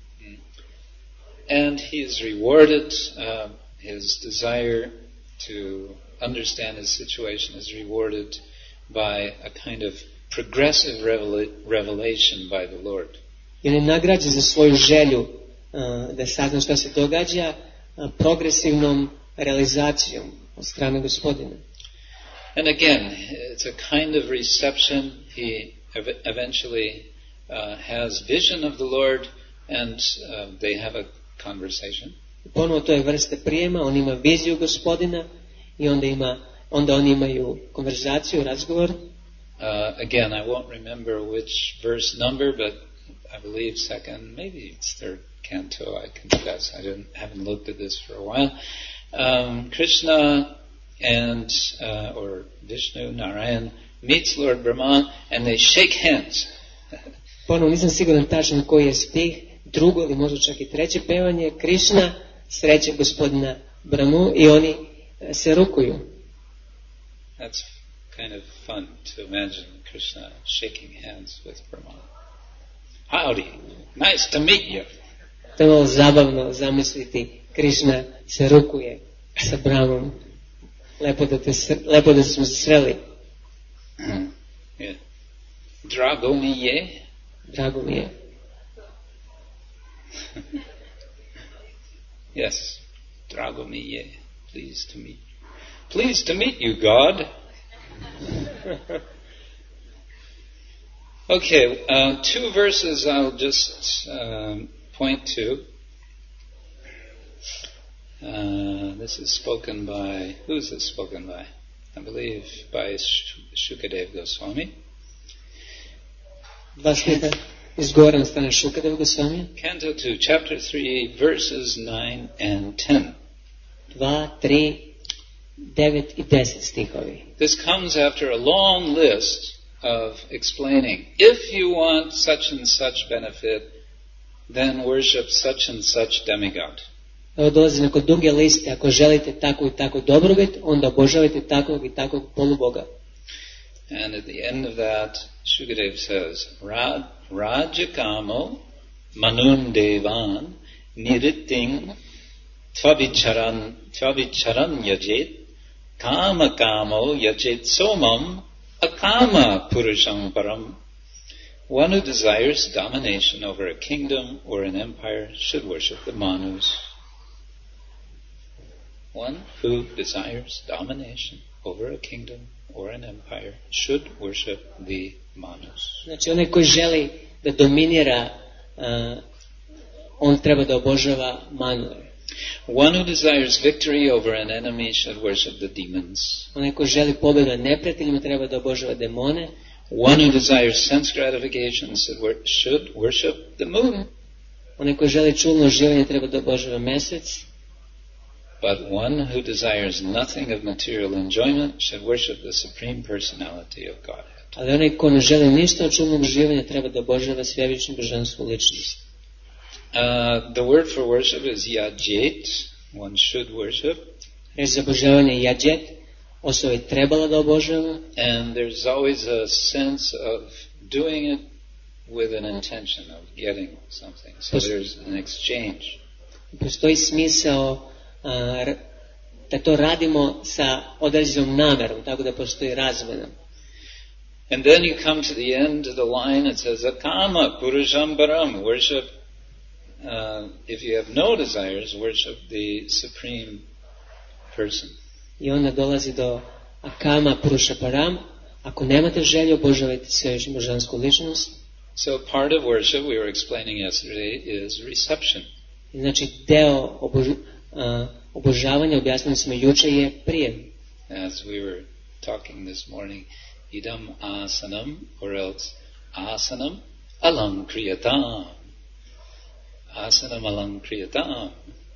And he is rewarded, uh, his desire to understand his situation is rewarded by a kind of progressive revela- revelation by the Lord. I on je nagrađen za svoju želju uh, da sazna šta se događa uh, progresivnom realizacijom od strane Gospodina. And again, it's a kind of reception. He ev- eventually uh, has vision of the Lord, and uh, they have a conversation. Ponovo to je vrsta prijema, on ima viziju Gospodina i onda ima, onda oni imaju konverzaciju, razgovor. Uh, again, I won't remember which verse number, but I believe second, maybe it's third canto. I confess, I didn't haven't looked at this for a while. Um, Krishna and uh, or Vishnu Narayan meets Lord Brahma, and they shake hands. Ponovo nisam siguran tačno koji je stih, drugo ili možda čak i treće pevanje. Krishna sreće Gospodina Brahmu i oni se rukuju. That's kind of fun to imagine Krishna shaking hands with Brahma. Howdy, nice to meet you. To je malo zabavno zamisliti, Krishna se rukuje sa Brahmom. Lepo da, te, lepo da smo se sreli. Yeah. Drago mi je. Drago mi je. Yes, drago mi je. Pleased to meet you. Pleased to meet you, God. Okay, uh, two verses I'll just um, point to. Uh, this is spoken by, who's this spoken by? I believe by Shukadev Goswami. Dva stiha izgovora na strane Shukadev Goswami. Canto two, chapter three, verses nine and ten. Dva, tri devet i deset stihovi. This comes after a long list of explaining, if you want such and such benefit, then worship such and such demigod. Ovo dolazi nakon duge liste, ako želite takvu i takvu dobrobit, onda obožavajte takvog i takvog poluboga. And at the end of that, Shukadev says, Raj, Rajakamo manun devan niriting tvavicharan, tvavicharan yajet kama kamo yajet somam akama purusham param. One who desires domination over a kingdom or an empire should worship the Manus. One who desires domination over a kingdom or an empire should worship the Manus. Znači, onaj koji želi da dominira, uh, on treba da obožava Manue. One who desires victory over an enemy should worship the demons. Onaj koji želi pobedu nad neprijateljima treba da obožava demone. One who desires sense gratification should worship the moon. Onaj koji želi čulno uživanje treba da obožava mesec. But one who desires nothing of material enjoyment should worship the Supreme Personality of Godhead. Ali onaj ko ne želi ništa od čulnog uživanja treba da obožava svevičnu božansku ličnost. Uh, the word for worship is yajet. One should worship. Reč za obožavanje je yajet. Osoba je trebala da obožava. And there's always a sense of doing it with an intention of getting something. So there's an exchange. Postoji smisao a, da to radimo sa određenom namerom, tako da postoji razmena. And then you come to the end of the line, it says, Akama Purusham Param, worship, uh, if you have no desires, worship the Supreme Person. I onda dolazi do Akama Purusha Param, ako nemate želju, obožavajte svevičnu božansku ličnost. So part of worship, we were explaining yesterday, is reception. I znači deo obož, uh, obožavanja, objasnili smo juče, je prijem. As we were talking this morning, idam asanam, or else asanam alankriyatam. Asanam alankriyatam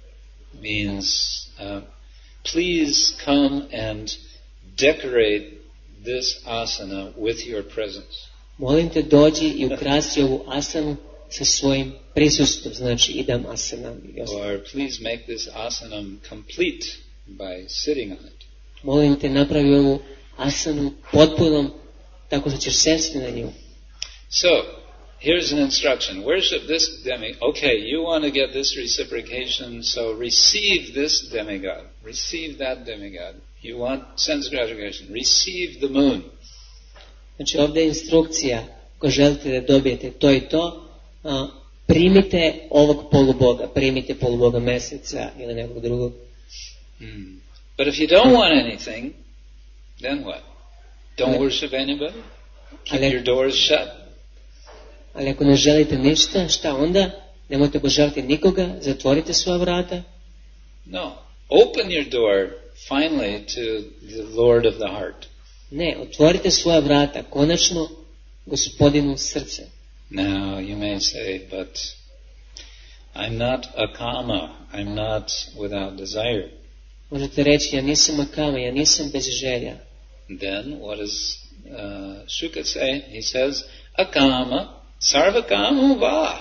means uh, please come and decorate this asana with your presence. Molim te, dođi i ukrasi ovu asanu sa svojim prisustvom, znači idam asanam. Or please make this asanam complete by sitting on it. Molim te, napravi ovu asanu potpunom, tako što ćeš sesti na nju. So, here's an instruction. Worship this demigod. Okay, you want to get this reciprocation, so receive this demigod. Receive that demigod. You want sense gratification. Receive the moon. Znači, ovdje je instrukcija, ako želite da dobijete to i to, a, primite ovog poluboga, primite poluboga meseca ili nekog drugog. Hmm. But if you don't want anything, then what? Don't ali, worship anybody? Keep ali, your doors shut? Ali ako ne želite ništa, šta onda? Nemojte obožavati nikoga, zatvorite svoja vrata. No. Open your door finally to the Lord of the heart. Ne, otvorite svoja vrata, konačno Gospodinu srce. Now you may say, but I'm not a kama, I'm not without desire. Možete reći, ja nisam akama, ja nisam bez želja. Then what does uh, Shuka say? He says, akama sarvakama va,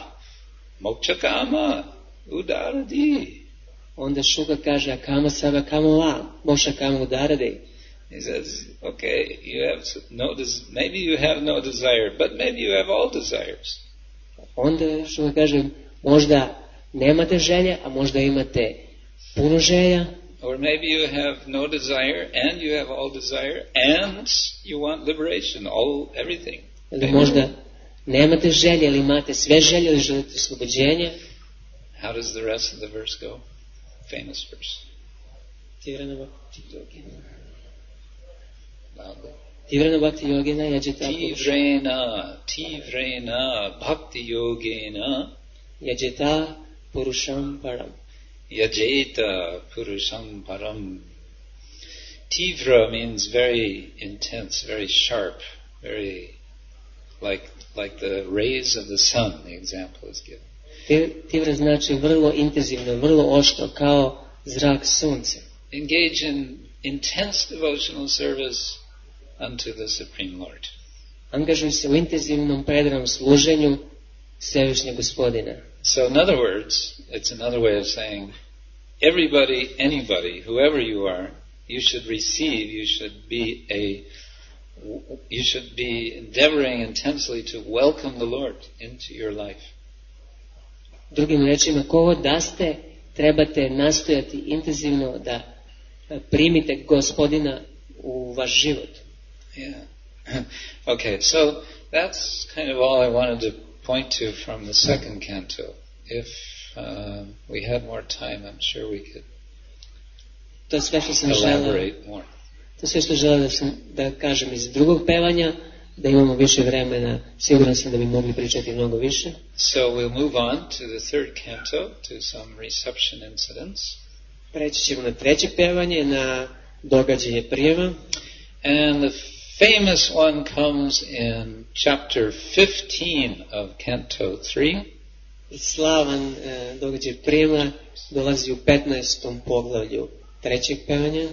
mokchakama udaradi. Onda Shuka kaže, akama sarvakama va, mokchakama udaradi. He says, okay, you have no des- maybe you have no desire, but maybe you have all desires. Onda Shuka kaže, možda nemate želje, a možda imate puno želja. Or maybe you have no desire and you have all desire and you want liberation, all everything. Ili možda nemate želje, ali imate sve želje, ili želite oslobođenje. How does the rest of the verse go? Famous verse. Tivrana bhakti yogina. Loudly. Tivrana bhakti yogina yajita Tivrena, Tivrena bhakti yogena yajita purusham param. Yajeta purusham param. Tivra means very intense, very sharp, very like like the rays of the sun, the example is given. Tivra znači vrlo intenzivno, vrlo oštro, kao zrak sunca. Engage in intense devotional service unto the Supreme Lord. Angažuju se u intenzivnom predanom služenju Svevišnjeg Gospodina. So in other words, it's another way of saying, everybody, anybody, whoever you are, you should receive, you should be a, you should be endeavoring intensely to welcome the Lord into your life. Drugim rečima, kogo da ste, trebate nastojati intenzivno da primite Gospodina u vaš život. Yeah. Okay, so that's kind of all I wanted to point to from the second canto. If uh, we had more time, I'm sure we could to sve što sam elaborate želeo, more. To sve što želeo da, sam, da kažem iz drugog pevanja, da imamo više vremena, siguran sam da bi mogli pričati mnogo više. So we'll move on to the third canto, to some reception incidents. Preći ćemo na treće pevanje, na događaje prijema. And the famous one comes in chapter fifteen of canto three. Slavan e, događaj prijema dolazi u petnaestom poglavlju trećeg pevanja.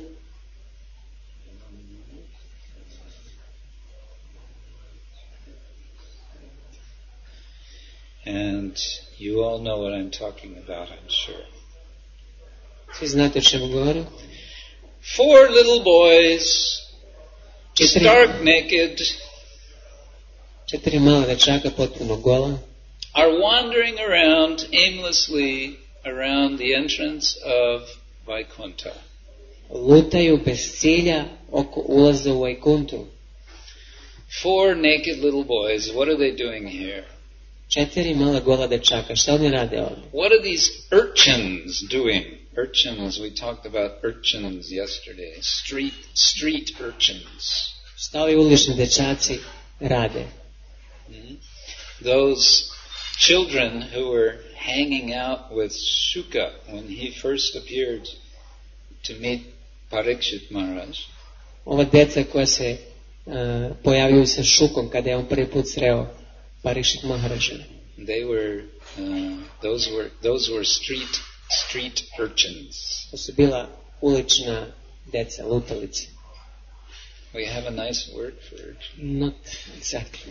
And you all know what I'm talking about, I'm sure. Svi znate o čemu govorim? Four little boys, Četiri, stark naked, četiri mala dečaka potpuno gola, are wandering around aimlessly around the entrance of Vaikuntha. lutaju bez cilja oko ulaza u Vajkuntu. Four naked little boys, what are they doing here? Četiri mala gola dečaka, šta oni rade ovdje? What are these urchins doing? Urchins, we talked about urchins yesterday. Street, street urchins. Šta ovi ulični dečaci rade? Mm-hmm. Those children who were hanging out with Shuka when he first appeared to meet Parikshit Maharaj. Ova deca koja se uh, pojavljuju sa Šukom kada je on prvi put sreo Parikshit Maharaja. They were, uh, those were, those were street, street urchins. To su bila ulična deca, lutalice. We have a nice word for urchin. Not exactly.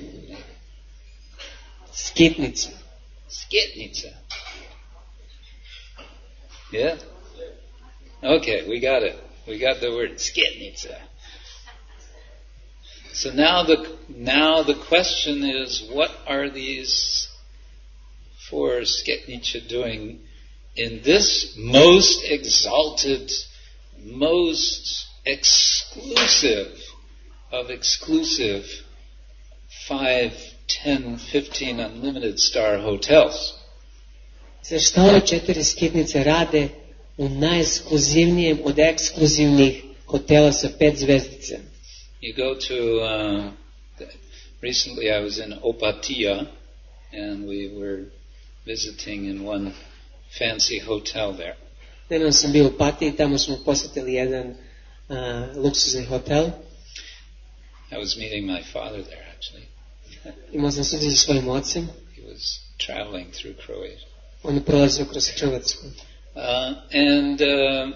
Skitnica. Skitnica. Yeah? Okay, we got it. We got the word skitnica. So now the now the question is, what are these four skitnica doing in this most exalted, most exclusive of exclusive five, ten, fifteen unlimited star hotels? Za šta ove četiri skitnice rade u najekskluzivnijem od ekskluzivnih hotela sa pet zvezdica? You go to, uh, recently I was in Opatiya and we were visiting in one fancy hotel there. Nedavno sam bio u Opatiji, tamo smo posjetili jedan uh, luksuzni hotel. I was meeting my father there actually. Imao sam susret sa svojim ocem. He was traveling through Croatia. On je prolazio kroz Hrvatsku. Uh, and, uh,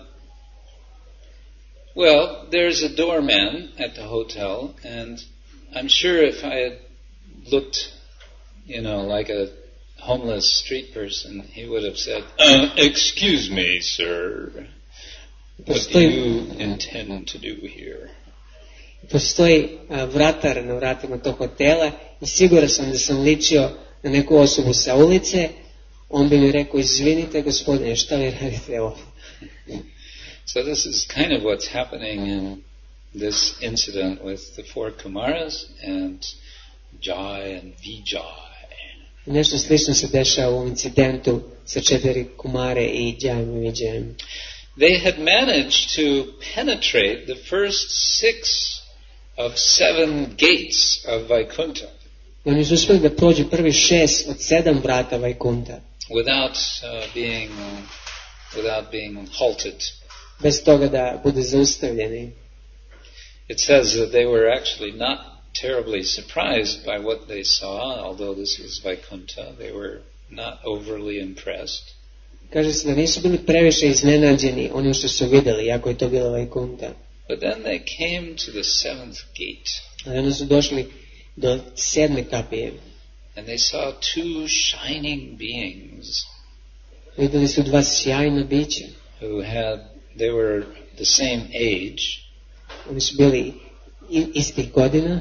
well, there's a doorman at the hotel, and I'm sure if I had looked, you know, like a homeless street person, he would have said, uh, excuse me, sir, what do you intend to do here? Postoji a, vratar na vratima tog hotela i siguran sam da sam ličio na neku osobu sa ulice, on bi mi rekao, izvinite gospodine, šta vi radite ovdje? So this is kind of what's happening in this incident with the four Kumaras and Jai and Vijay. Nešto slično se dešava u ovom incidentu sa četiri Kumare i Jajem i Vijajem. They had managed to penetrate the first six of seven gates of Vaikuntha. I oni su uspjeli da prođu prvi šest od sedam vrata Vajkunta. Without uh, being uh, without being halted. Bez toga da bude zaustavljeni. It says that they were actually not terribly surprised by what they saw, although this was Vaikuntha. They were not overly impressed. Kaže se da nisu bili previše iznenađeni onim što su vidjeli, iako je to bila Vajkunta. But then they came to the seventh gate. Ali onda su došli do sedme kapije. And they saw two shining beings. Vidjeli su dva sjajna bića. Who had, they were the same age. Oni su bili istih godina.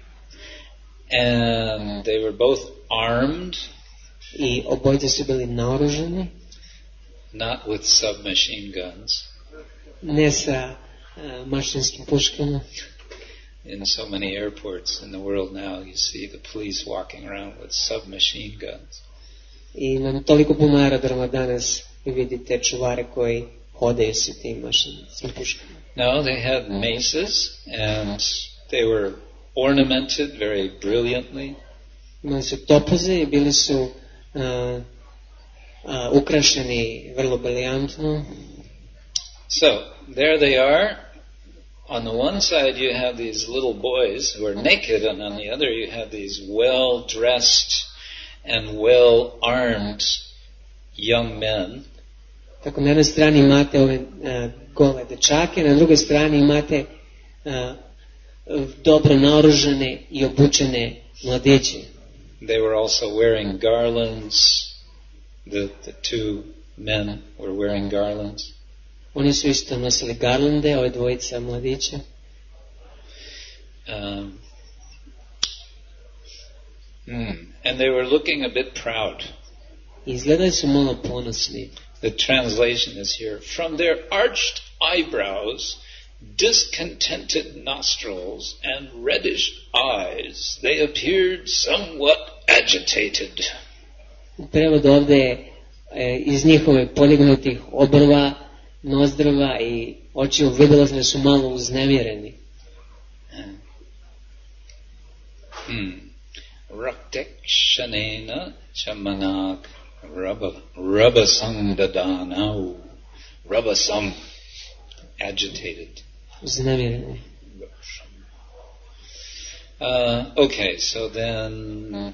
And they were both armed. I obojica su bili naoružani. Not with submachine guns. Ne sa uh, mašinskim puškama. In so many airports in the world now, you see the police walking around with submachine guns. I na toliko puno aerodroma danas vi vidite čuvare koji hodaju sa tim mašinskim puškama. No, they had maces and they were ornamented very brilliantly. Imali su topoze i bili su uh, uh, ukrašeni vrlo briljantno. So, there they are. On the one side you have these little boys who are naked, and on the other you have these well-dressed and well-armed young men. Tako na jednoj strani imate ove uh, gole dečake, na drugoj strani imate uh, dobro naoružane i obučene mladiće. They were also wearing garlands. The, the two men were wearing garlands. Oni su isto nosili garlande, ove dvojica mladića. Um, mm, and they were looking a bit proud. Izgledali su malo ponosni. The translation is here. From their arched eyebrows, discontented nostrils, and reddish eyes, they appeared somewhat agitated. U prevodu ovdje je e, iz njihove podignutih obrva, nozdrva i očiju vidjelo se da su malo uznemireni. Hmm. Raktekshanena chamanak rabasam dadanau. Rabasam, agitated. Uznemireni. Uh, okay, so then...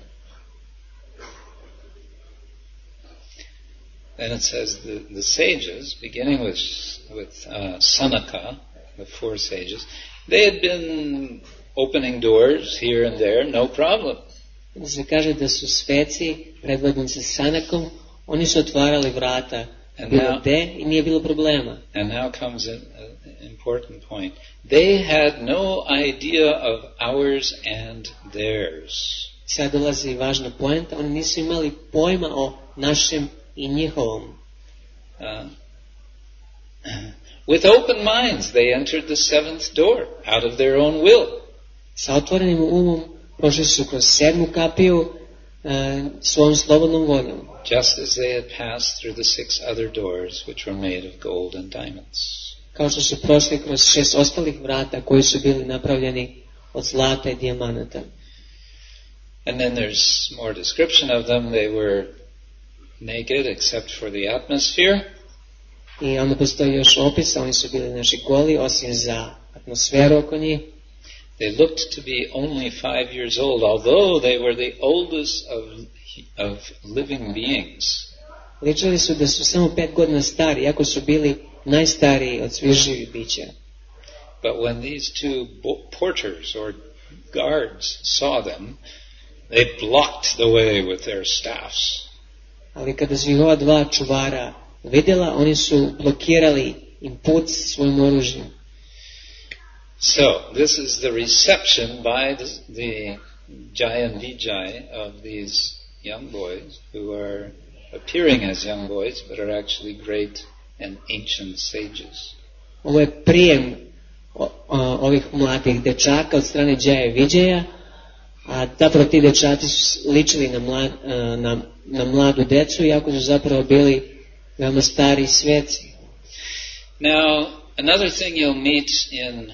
Then it says the, the sages, beginning with with uh, Sanaka, the four sages, they had been opening doors here and there, no problem. Da se kaže da su sveci, predvodnici Sanakom, oni su otvarali vrata bilo gde i nije bilo problema. And now comes an important point. They had no idea of ours and theirs. Sad dolazi važna poenta, oni nisu imali pojma o našem i njihovom. Uh, with open minds they entered the seventh door out of their own will. Sa otvorenim umom prošli su kroz sedmu kapiju uh, svojom slobodnom voljom. Just as they had passed through the six other doors which were made of gold and diamonds. Kao što su prošli kroz šest ostalih vrata koji su bili napravljeni od zlata i dijamanata. And then there's more description of them. They were naked except for the atmosphere. I onda postoji još opis, oni su bili naši goli osim za atmosferu oko njih. They looked to be only five years old, although they were the oldest of, of living beings. Ličili su da su samo pet godina stari, iako su bili najstariji od svih živih bića. But when these two porters or guards saw them, they blocked the way with their staffs. Ali kada su ih ova dva čuvara vidjela, oni su blokirali im put svojim oružjem. So, this is the reception by the, the Jai and Vijay of these young boys, who are appearing as young boys, but are actually great and ancient sages. Ovo je prijem o, o, ovih mladih dečaka od strane Jaya i Vijaya, a zapravo ti dečaci su ličili na, mlad, na, na mladu decu, iako su zapravo bili veoma stari sveci. Now, another thing you'll meet in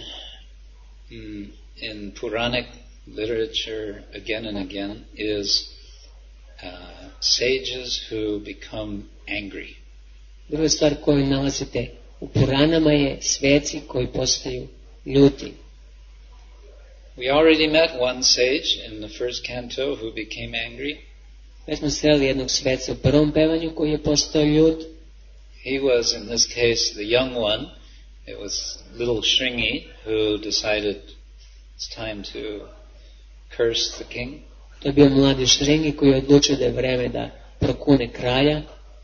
in Puranic literature again and again is uh, sages who become angry. Druga stvar koju nalazite u Puranama je sveci koji postaju ljuti. We already met one sage in the first canto who became angry. Već smo sreli jednog sveca u prvom pevanju koji je postao ljut. He was, in this case, the young one It was little Shringi who decided it's time to curse the king. To je bio mladi Šringi koji je odlučio da je vreme da prokune kralja.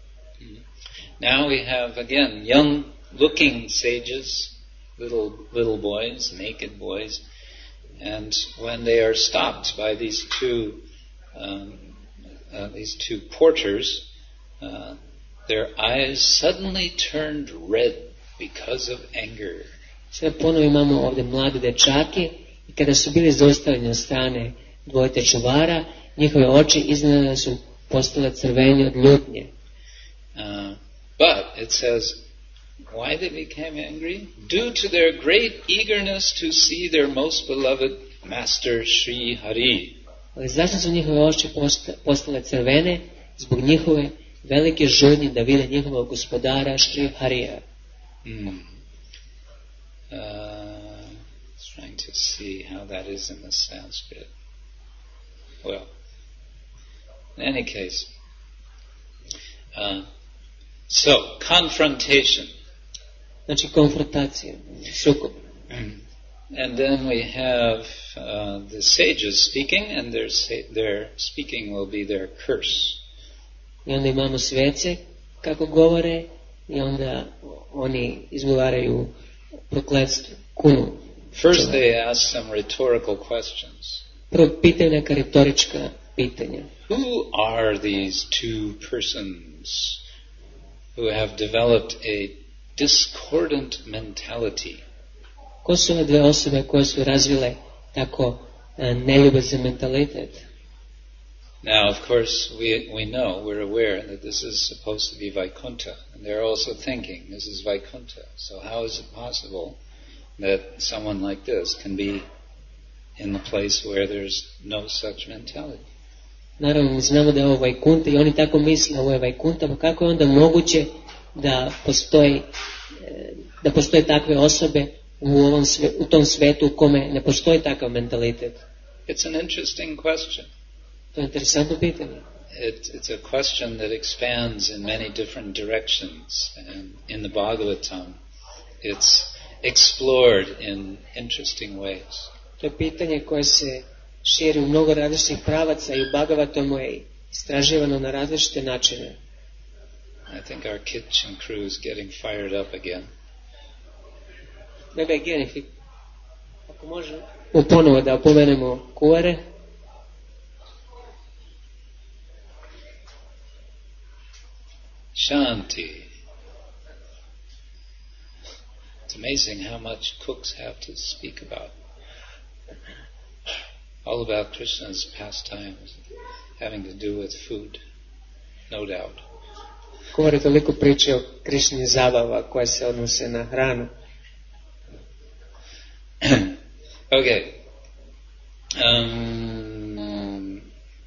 Now we have again young looking sages, little little boys, naked boys, and when they are stopped by these two um, uh, these two porters, uh, their eyes suddenly turned red because of anger. Sve ponovo imamo ovdje mlade dečake i kada su bili zaustavljeni od strane dvojice čuvara, njihove oči iznenada su postale crvene od ljutnje. Uh, but it says, why they became angry? Due to their great eagerness to see their most beloved master Sri Hari. Ali zašto su njihove oči postale crvene? Zbog njihove velike žudnje da vide njihovog gospodara Sri Harija. Mm. Uh, trying to see how that is in the Sanskrit. Well, in any case, uh, so confrontation. Znači konfrontacija, sukob. And then we have uh, the sages speaking, and their sa- their speaking will be their curse. I onda imamo svece kako govore i onda oni izgovaraju prokletstvo, kunu. First they ask some rhetorical questions. Prvo pitaju neka retorička pitanja. Who are these two persons who have developed a discordant mentality? Ko su ove dve osobe koje su razvile tako neljubazan mentalitet? Now, of course, we we know, we're aware that this is supposed to be Vaikuntha, and they're also thinking this is Vaikuntha. So how is it possible that someone like this can be in the place where there's no such mentality? Naravno, mi znamo da je ovo Vajkunta i oni tako misle, ovo je Vajkunta, pa kako je onda moguće da postoji, da postoje takve osobe u, ovom sve, u tom svetu u kome ne postoji takav mentalitet? It's an interesting question. To je interesantno pitanje. It, it's a question that expands in many different directions, and in the Bhagavatam, it's explored in interesting ways. To je pitanje koje se širi u mnogo različitih pravaca i u Bhagavatamu je istraživano na različite načine. I think our kitchen crew is getting fired up again. Maybe again, if you, ako možemo ponovo da opomenemo kuvare. Shanti. It's amazing how much cooks have to speak about. All about Krishna's pastimes having to do with food, no doubt. Govore toliko priče o Krišni zabava koje se odnose na hranu. Okay. Um,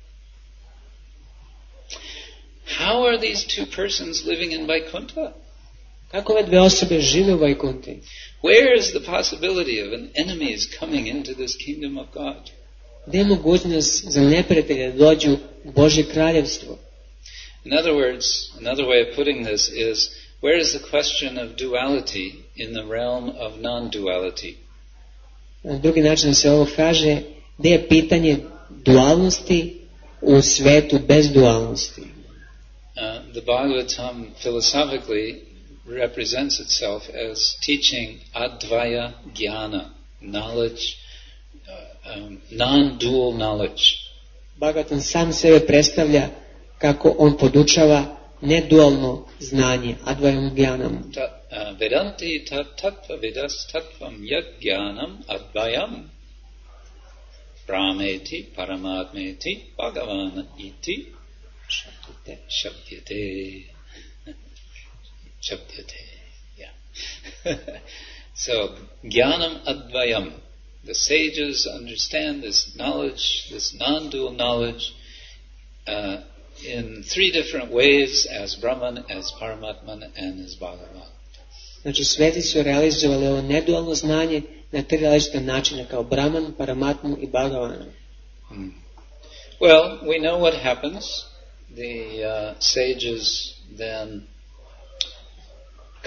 how are these two persons living in Vaikuntha? Kako ove dve osobe žive u Vajkunti? Where is the possibility of an enemy's coming into this kingdom of God? Gdje je mogućnost za neprijatelje da dođu u Božje kraljevstvo? In other words, another way of putting this is, where is the question of duality in the realm of non-duality? Na drugi način se ovo kaže, gdje je pitanje dualnosti u svetu bez dualnosti? Uh, the Bhagavatam philosophically represents itself as teaching Advaya Jnana, knowledge, uh, um, non-dual knowledge. Bhagavatam sam sebe predstavlja kako on podučava nedualno znanje, Advayam Jnanam. Ta, uh, Vedanti tat tattva vedas tattvam yad jnanam advayam Brahmeti paramatmeti bhagavan iti shabdate. Shabdate. Shabdate. Yeah. So, jnanam advayam. The sages understand this knowledge, this non-dual knowledge, uh, in three different ways, as Brahman, as Paramatman, and as Bhagavan. Znači, sveti su realizovali ovo nedualno znanje na tri različite načine, kao Brahman, Paramatmu i Bhagavana. Hmm. Well, we know what happens. The uh, sages then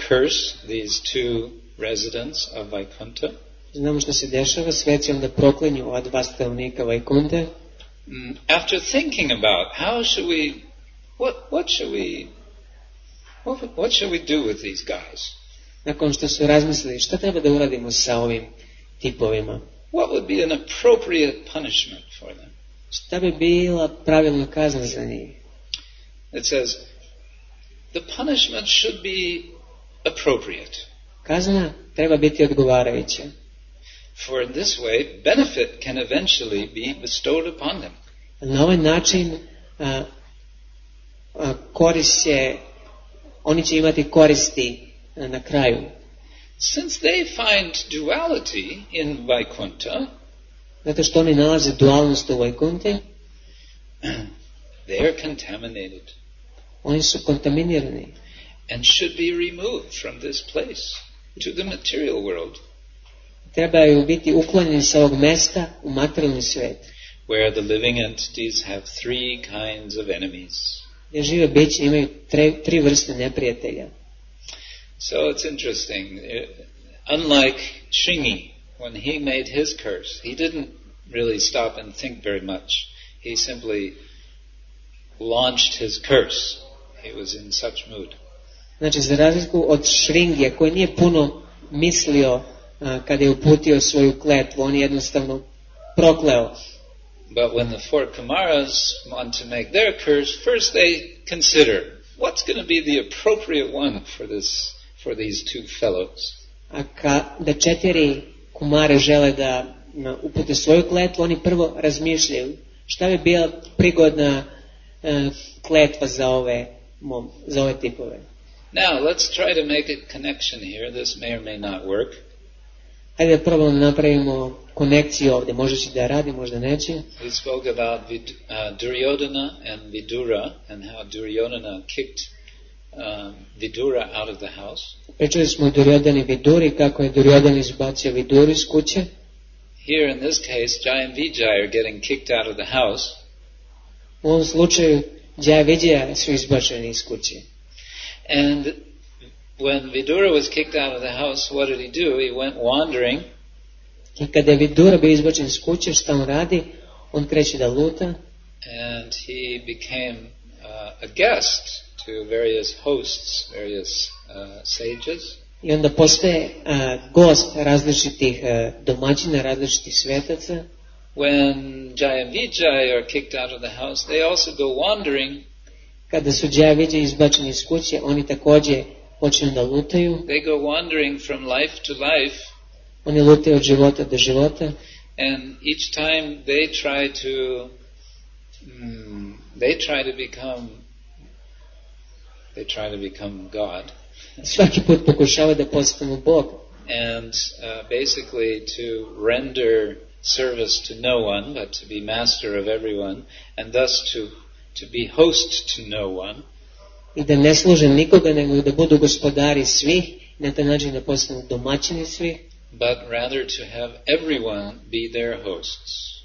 curse these two residents of Vaikuntha. Znamo što se dešava, sveci onda proklinju od dva stanovnika Vajkunte. Mm, After thinking about how should we, what, what should we, what, what should we do with these guys? Nakon što su razmislili šta treba da uradimo sa ovim tipovima. What would be an appropriate punishment for them? Šta bi bila pravilna kazna za njih? It says, the punishment should be appropriate. Kazna treba biti odgovarajuća. For in this way, benefit can eventually be bestowed upon them. Na ovaj način a, a, korist će, oni će imati koristi a, na kraju. Since they find duality in Vaikuntha, Zato što oni nalaze dualnost u Vajkunti, they are contaminated oni su kontaminirani and should be removed from this place to the material world, trebaju biti uklonjeni sa ovog mesta u materijalni svijet, where the living entities have three kinds of enemies. gdje žive biće imaju tre, tri vrste neprijatelja. So it's interesting. Uh, unlike Shingi, when he made his curse, he didn't really stop and think very much. He simply launched his curse. He was in such mood. Znači, za razliku od Šringije, koji nije puno mislio a, kada je uputio svoju kletvu, on je jednostavno prokleo. But when the four Kumaras want to make their curse, first they consider what's going to be the appropriate one for this, for these two fellows. A kada četiri kumare žele da na, upute svoju kletvu, oni prvo razmišljaju šta bi bila prigodna a, kletva za ove, mom, za ove tipove. Now, let's try to make a connection here. This may or may not work. Hajde da probamo da napravimo konekciju ovdje. Možda će da radi, možda neće. We spoke about Vid, uh, Duryodhana and Vidura and how Duryodhana kicked um, Vidura out of the house. Pričali smo o Duryodhani Viduri, kako je Duryodhana izbacio Viduru iz kuće. Here in this case, Jaya and Vijay are getting kicked out of the house. U ovom slučaju Jaya i Vijaya su izbačeni iz kuće. And when Vidura was kicked out of the house, what did he do? He went wandering. I kada je Vidura bio izbačen iz kuće, šta on radi? On kreće da luta. And he became uh, a guest to various hosts, various uh, sages. I onda postaje uh, gost različitih uh, domaćina, različitih svetaca. When Jaya and Vijay are kicked out of the house, they also go wandering. Kada su Jaya i Vijay izbačeni iz kuće, oni također počnu da lutaju. They go wandering from life to life. Oni lutaju od života do života. And each time they try to, mm, they try to become, they try to become God. Svaki put pokušava da postanu Bog. And uh, basically to render service to no one, but to be master of everyone, and thus to to be host to no one. I da ne služe nikoga, nego da budu gospodari svih, na taj način da postanu domaćini svih. But rather to have everyone be their hosts.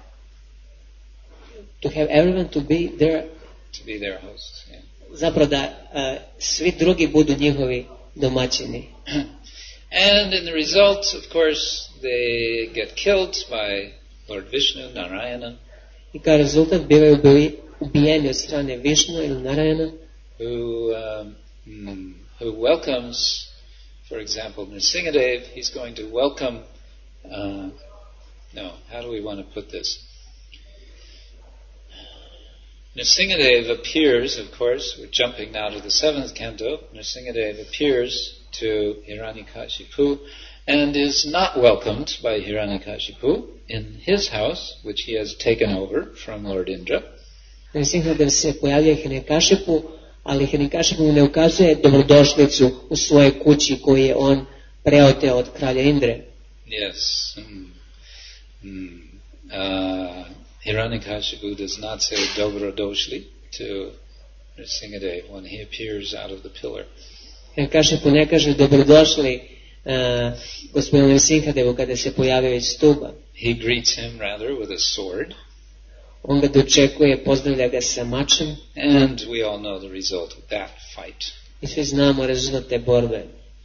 To have everyone to be their, To be their hosts, yeah. zapravo da uh, svi drugi budu njihovi domaćini. And in the result, of course, they get killed by Lord Vishnu, Narayana. I kao rezultat bivaju ubijeni od strane Višnu ili Narayana, who um, mm, who welcomes, for example, Nrsingadev. He's going to welcome. Uh, no, how do we want to put this? Nrsingadev appears, of course. We're jumping now to the seventh canto. Nrsingadev appears to Hiranyakashipu and is not welcomed by Hiranyakashipu in his house, which he has taken over from Lord Indra. Nrsingadev se pojavlja Hiranyakashipu, ali Hiranyakashipu mu ne ukazuje dobrodošlicu u svojoj kući koju je on preoteo od kralja Indre. Yes. Mm. Mm. Uh, Hiranyakashipu does not say Dobrodošli to Nrsingadev when he appears out of the pillar. Hiranyakashipu ne kaže dobrodošli uh, gospodinu Nrsingadevu kada se pojavio iz stuba. He greets him rather with a sword. On ga dočekuje, pozdravlja ga sa mačem. And we all know the result of that fight. I svi znamo rezultat te borbe.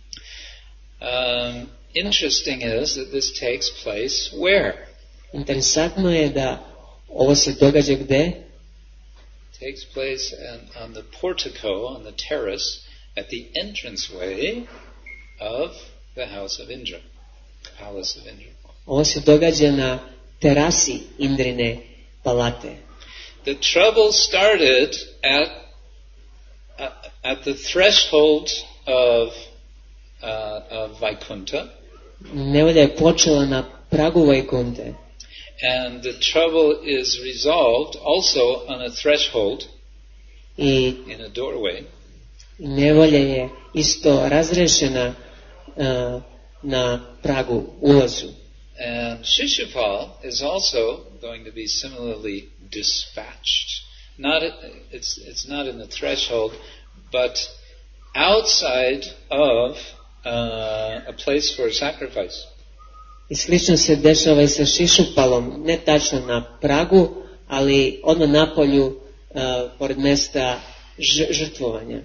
Um, interesting is that this takes place where? Interesantno je da ovo se događa gde? It takes place on, on the portico, on the terrace, at the entranceway of the house of Indra, the palace of Indra. Ovo se događa na terasi Indrine palate. The trouble started at uh, at the threshold of uh, of Vaikuntha. Nevolja je počela na pragu Vajkunte. And the trouble is resolved also on a threshold, I in a doorway. nevolja je isto razrešena uh, na pragu ulazu. And Shishupal is also going to be similarly dispatched. Not at, it's it's not in the threshold, but outside of uh, a place for sacrifice. I slično se dešava i sa Šišupalom, ne tačno na pragu, ali odmah napolju, uh, pored mesta ž- žrtvovanja.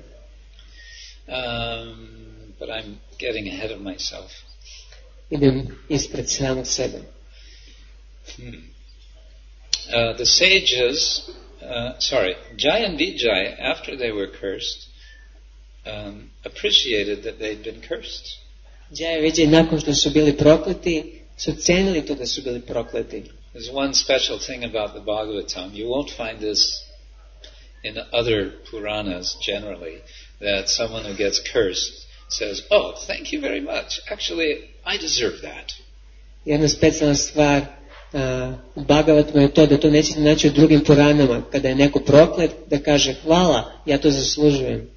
Um, but I'm getting ahead of myself. Idem ispred samog sebe. Hmm. Uh, the sages, uh, sorry, Jai and Vijay, after they were cursed, um, appreciated that they'd been cursed. Jai i Vijay, nakon što su bili prokleti, su cenili to da su bili prokleti. There's one special thing about the Bhagavatam. You won't find this in other Puranas generally, that someone who gets cursed says, oh, thank you very much. Actually, I deserve that. Jedna specijalna stvar uh, u Bhagavatamu je to da to nećete naći u drugim Puranama. Kada je neko proklet, da kaže hvala, ja to zaslužujem.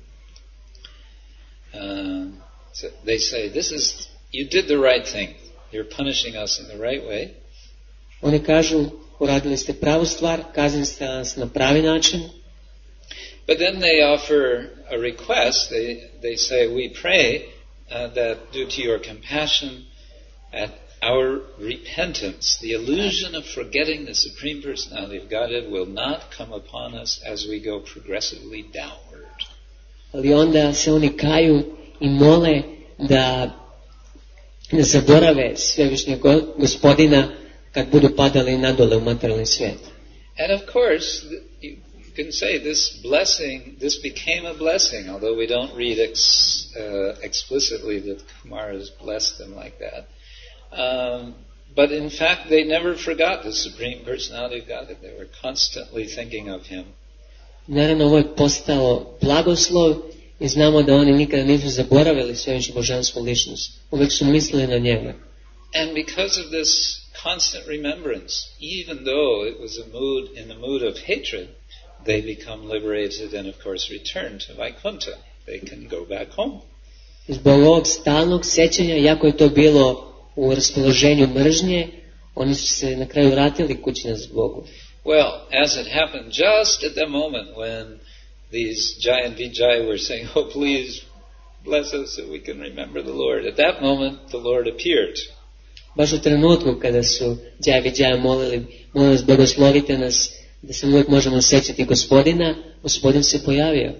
Uh, so they say, this is, you did the right thing. You're punishing us in the right way. Oni kažu, uradili ste pravu stvar, kaznili ste nas na pravi način. But then they offer a request. They they say, we pray uh, that due to your compassion, at our repentance, the illusion of forgetting the Supreme Personality of Godhead will not come upon us as we go progressively downward. Ali onda se oni kaju i mole da ne zaborave svevišnjeg Gospodina kad budu padali nadole u materijalni svijet. And of course, you can say this blessing, this became a blessing, although we don't read ex, uh, explicitly that Kumara has blessed them like that. Um, but in fact, they never forgot the Supreme Personality of Godhead. They were constantly thinking of Him. Naravno, ovo je postalo blagoslov i znamo da oni nikada nisu zaboravili svevišnju božansku ličnost. Uvijek su mislili na njega. And because of this constant remembrance, even though it was a mood in the mood of hatred, they become liberated and of course return to Vaikuntha. They can go back home. Zbog ovog stalnog sećanja, jako je to bilo u raspoloženju mržnje, oni su se na kraju vratili kući na Bogu. Well, as it happened just at the moment when these Jai and Vijay were saying, oh please bless us so we can remember the Lord, at that moment the Lord appeared. Baš u trenutku kada su Jai i Vijay molili, molim vas blagoslovite nas da se uvijek možemo sećati Gospodina, Gospodin se pojavio.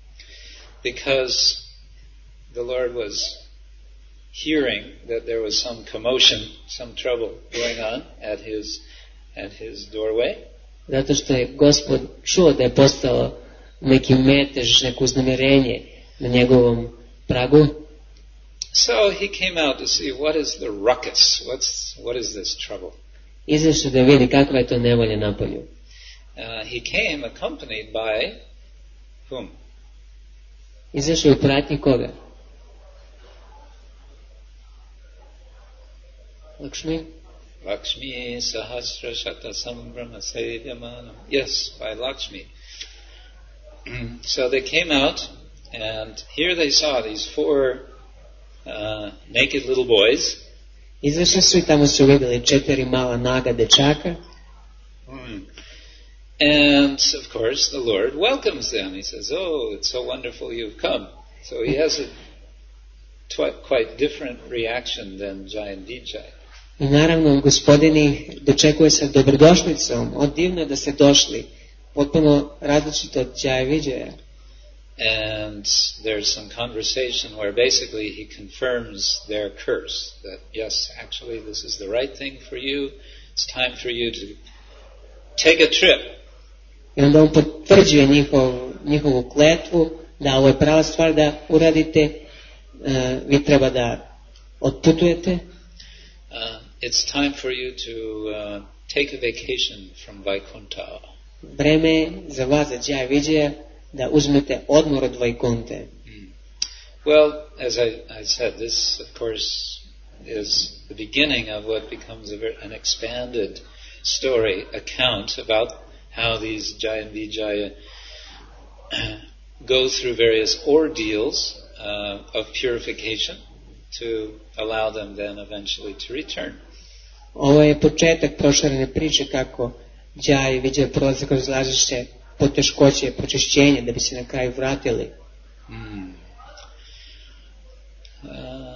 Because the Lord was hearing that there was some commotion, some trouble going on at his at his doorway. Zato što je Gospod čuo da je postalo neki metež, neko uznemirenje na njegovom pragu. So he came out to see what is the ruckus, what's what is this trouble. Izašao da vidi kakva je to nevolja napolju. Uh, he came accompanied by whom? Izašao u pratnji koga? Lakshmi? Lakshmi Sahasra Shata Sambrahma Sevyamanam. Yes, by Lakshmi. So they came out, and here they saw these four uh, naked little boys. Izašli su i tamo su vidjeli četiri mala naga dečaka. Hmm. And of course the Lord welcomes them. He says, oh, it's so wonderful you've come. So he has a tw- quite different reaction than Jai and Vijay. I naravno Gospodin ih dočekuje sa dobrodošlicom. O, divno da ste došli. Potpuno različito od Jai i Vijaya. And there's some conversation where basically he confirms their curse, that yes, actually this is the right thing for you, it's time for you to take a trip. I onda on potvrđuje njihov, njihovu kletvu da ovo je prava stvar da uradite, uh, vi treba da otputujete. Uh, it's time for you to uh, take a vacation from Vaikuntha. Vreme je za vas, za Jaya Vijaya, da uzmete odmor od Vaikunte. Mm. Well, as I, I said, this of course is the beginning of what becomes a very, an expanded story, account about how these Jaya and Vijaya go through various ordeals uh, of purification to allow them then eventually to return. Ovo je početak proširene priče kako Jaya i Vijaya prolaze kroz različite poteškoće, pročišćenje da bi se na kraju vratili. Mm. Uh,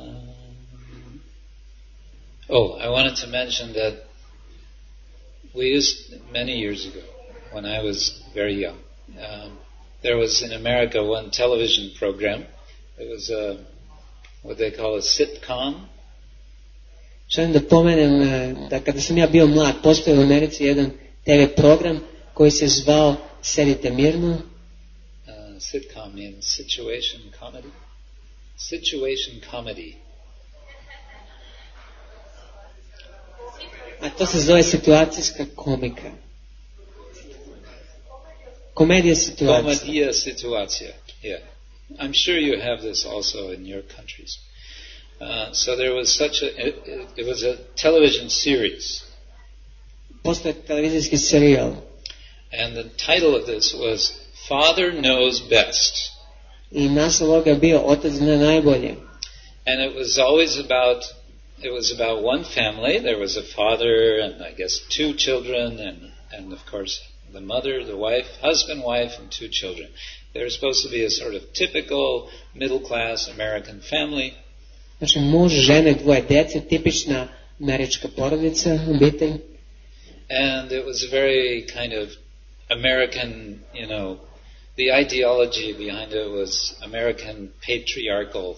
oh, I wanted to mention that we used many years ago, when I was very young, um, there was in America one television program. It was a, what they call a sitcom. Želim da pomenem da kada sam ja bio mlad, postoji u Americi jedan te ve program koji se zvao Sedite mirno. Uh, sitcom means situation comedy. Situation comedy. A to se zove situacijska komika. Komedija situacija. Komedija situacija. Yeah. I'm sure you have this also in your countries. Uh, so there was such a, it, it was a television series. Postoje televizijski serijal. And the title of this was Father Knows Best. I naslov ovoga bio Otac zna najbolje. And it was always about, it was about one family. There was a father and I guess two children and, and of course the mother, the wife, husband, wife, and two children. They were supposed to be a sort of typical middle-class American family. Znači muž, žene, dvoje djece, tipična američka porodica, obitelj. And it was a very kind of American, you know, the ideology behind it was American patriarchal,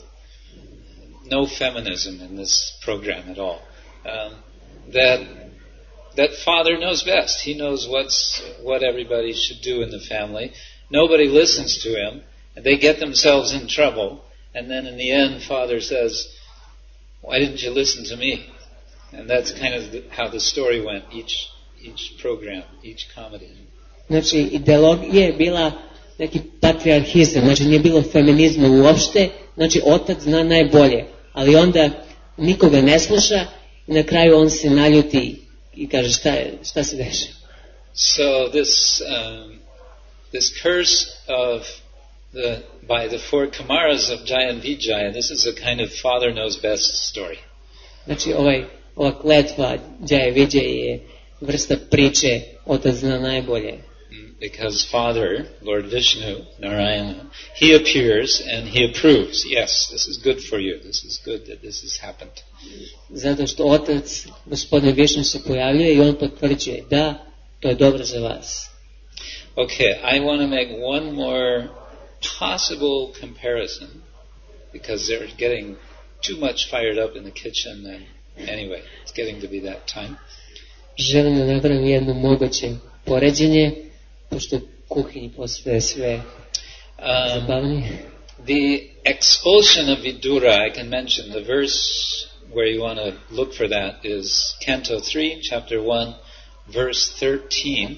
no feminism in this program at all. Um, that that father knows best. He knows what's what everybody should do in the family. Nobody listens to him, and they get themselves in trouble. And then in the end, father says, "Why didn't you listen to me?" And that's kind of the, how the story went. Each each program, each comedy. Znači, ideologija je bila neki patriarhizam, znači nije bilo feminizma uopšte, znači otac zna najbolje, ali onda nikoga ne sluša i na kraju on se naljuti i kaže šta, je, šta se dešava. So this um, this curse of the by the four Kumaras of Jaya and Vijaya, this is a kind of father knows best story. Znači ovaj, ova kletva Jaya i Vijaya je vrsta priče otac zna najbolje. Because Father, Lord Vishnu, Narayana, he appears and he approves. Yes, this is good for you. This is good that this has happened. Zato što otac, gospodin Višnu, se pojavljuje i on potvrđuje da, to je dobro za vas. Okay, I want to make one more possible comparison because they're getting too much fired up in the kitchen and anyway, it's getting to be that time. Želim da napravim jedno moguće poređenje, pošto u kuhinji postoje sve um, zabavnije. The expulsion of Vidura, I can mention the verse where you want to look for that is Canto three, chapter one, verse thirteen.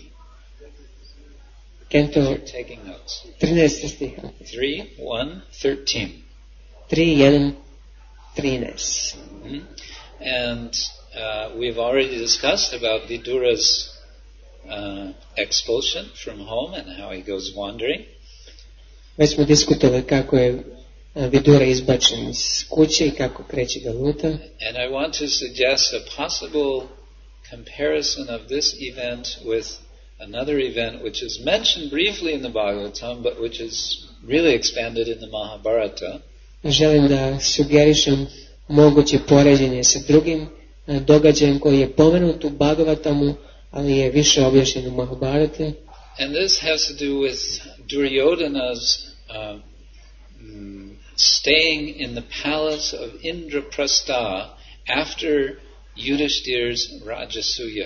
Canto You're taking notes. trinaesti stih. three, one, thirteen. tri, jedan, trinaest. Mm-hmm. And uh, we've already discussed about Vidura's uh, expulsion from home and how he goes wandering. Već smo diskutovali kako je Vidura izbačen iz kuće i kako kreće da luta. And I want to suggest a possible comparison of this event with another event which is mentioned briefly in the Bhagavatam, but which is really expanded in the Mahabharata. Želim da sugerišem moguće poređenje sa drugim događajem koji je pomenut u Bhagavatamu, ali je više objašnjen u Mahabharati. And this has to do with Duryodhana's uh, mm, staying in the palace of Indraprastha after Yudhishthir's Rajasuya.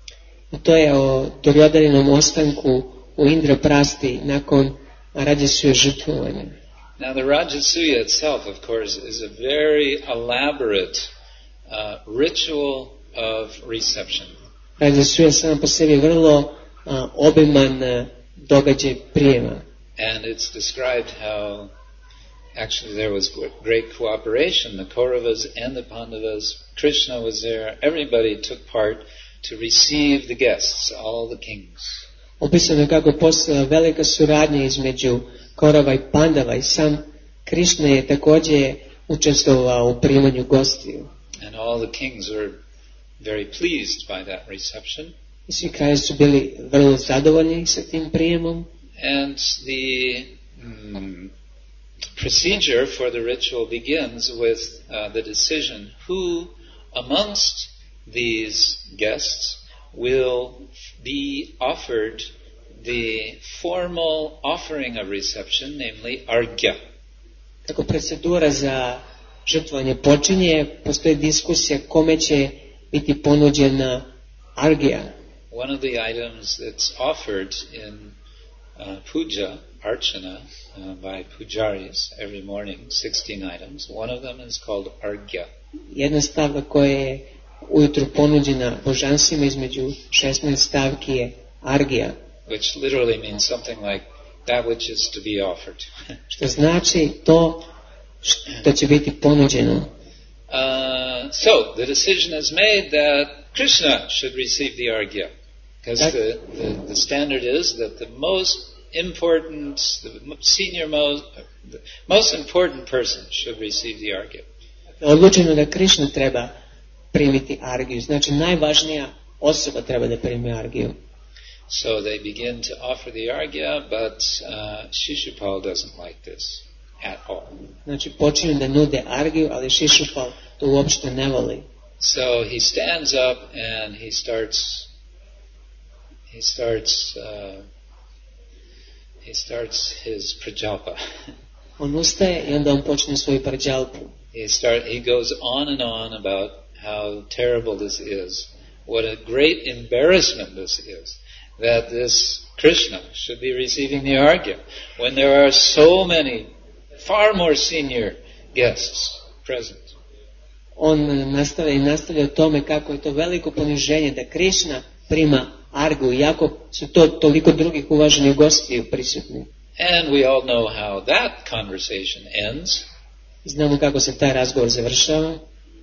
To je o Duryodhaninom ostanku u Indraprasti nakon Rajasuja žrtvovanja. Now the Rajasuya itself, of course, is a very elaborate uh, ritual of reception. Rajasuja sama po sebi vrlo uh, obiman uh, događaj prijema. And it's described how actually there was great cooperation. The Kauravas and the Pandavas, Krishna was there, everybody took part to receive the guests, all the kings. Opisano je kako postojala velika suradnja između Kaurava i Pandava i sam Krishna je također učestvovao u primanju gostiju. And all the kings were very pleased by that reception. I svi kraljevi su bili vrlo zadovoljni sa tim prijemom. And the mm, procedure for the ritual begins with uh, the decision who amongst these guests will be offered the formal offering of reception, namely argya. Kako procedura za žrtvovanje počinje, postoji diskusija kome će biti ponuđena argya. One of the items that's offered in uh, puja, archana, uh, by pujaris every morning, sixteen items. One of them is called argya. Jedna stavka koja je ujutru ponuđena božanstvima između šesnaest stavki je argya. Which literally means something like that which is to be offered. Što znači to što će biti ponuđeno. Uh, so, the decision is made that Krishna should receive the argya. Because the, the, the standard is that the most important, the senior most, the most important person should receive the argya. Odlučeno da Krishna treba primiti argiju. Znači najvažnija osoba treba da primi argiju. So they begin to offer the argya, but uh, Shishupal doesn't like this at all. Znači počinju da nude argiju, ali Shishupal to uopšte ne voli. So he stands up and he starts he starts uh, he starts his prajalpa. On ustaje i onda on počne svoju prajalpu. He start he goes on and on about how terrible this is, what a great embarrassment this is, that this Krishna should be receiving the argya when there are so many far more senior guests present. On nastavlja i nastavlja o tome kako je to veliko poniženje da Krishna prima argiju, iako su to toliko drugih uvaženih gostiju prisutni. And we all know how that conversation ends. Znamo kako se taj razgovor završava.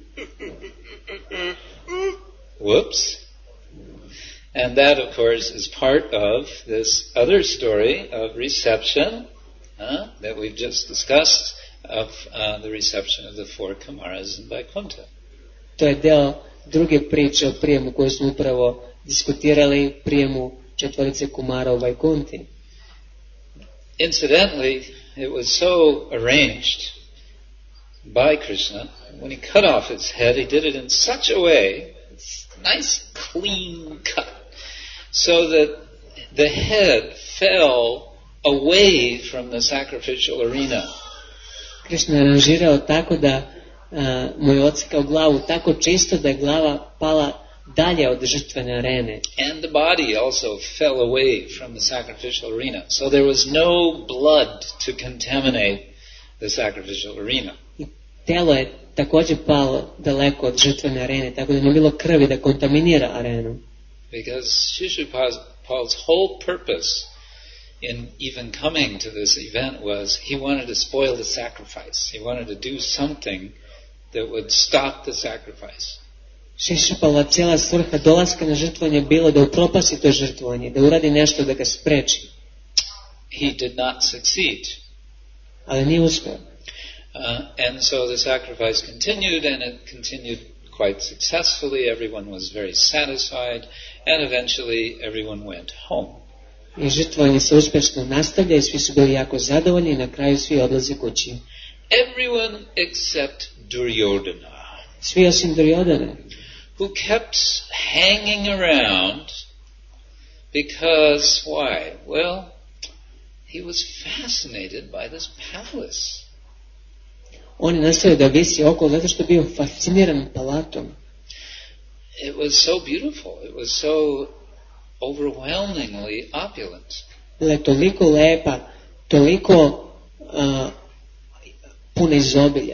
Whoops. And that, of course, is part of this other story of reception uh, that we've just discussed, of uh, the reception of the four Kumaras in Vaikuntha. To je deo druge priče o prijemu koju smo upravo diskutirali, prijemu četvorice Kumara u Vajkunti. Incidentally, it was so arranged by Krishna, when he cut off his head, he did it in such a way, nice clean cut, so that the head fell away from the sacrificial arena. Krishna je aranžirao tako da a, mu je odsekao glavu tako čisto da je glava pala dalje od žrtvene arene. And the body also fell away from the sacrificial arena. So there was no blood to contaminate the sacrificial arena. I telo je također palo daleko od žrtvene arene, tako da nije bilo krvi da kontaminira arenu. Because Shishupal's whole purpose in even coming to this event was he wanted to spoil the sacrifice. He wanted to do something that would stop the sacrifice. Šišupalova cijela svrha dolaska na žrtvovanje bilo da upropasti to žrtvovanje, da uradi nešto da ga spreči. He did not succeed. Ali nije uspeo. Uh, and so the sacrifice continued, and it continued quite successfully. Everyone was very satisfied, and eventually everyone went home. I žrtvovanje se uspešno nastavlja i svi su bili jako zadovoljni i na kraju svi odlaze kući. Everyone except Duryodhana. Svi osim Duryodhane. Who kept hanging around because, why? Well, he was fascinated by this palace. On je nastavio da visi okolo zato što je bio fasciniran palatom. It was so beautiful. It was so overwhelmingly opulent. Bila je toliko lepa, toliko uh, puna izobilja.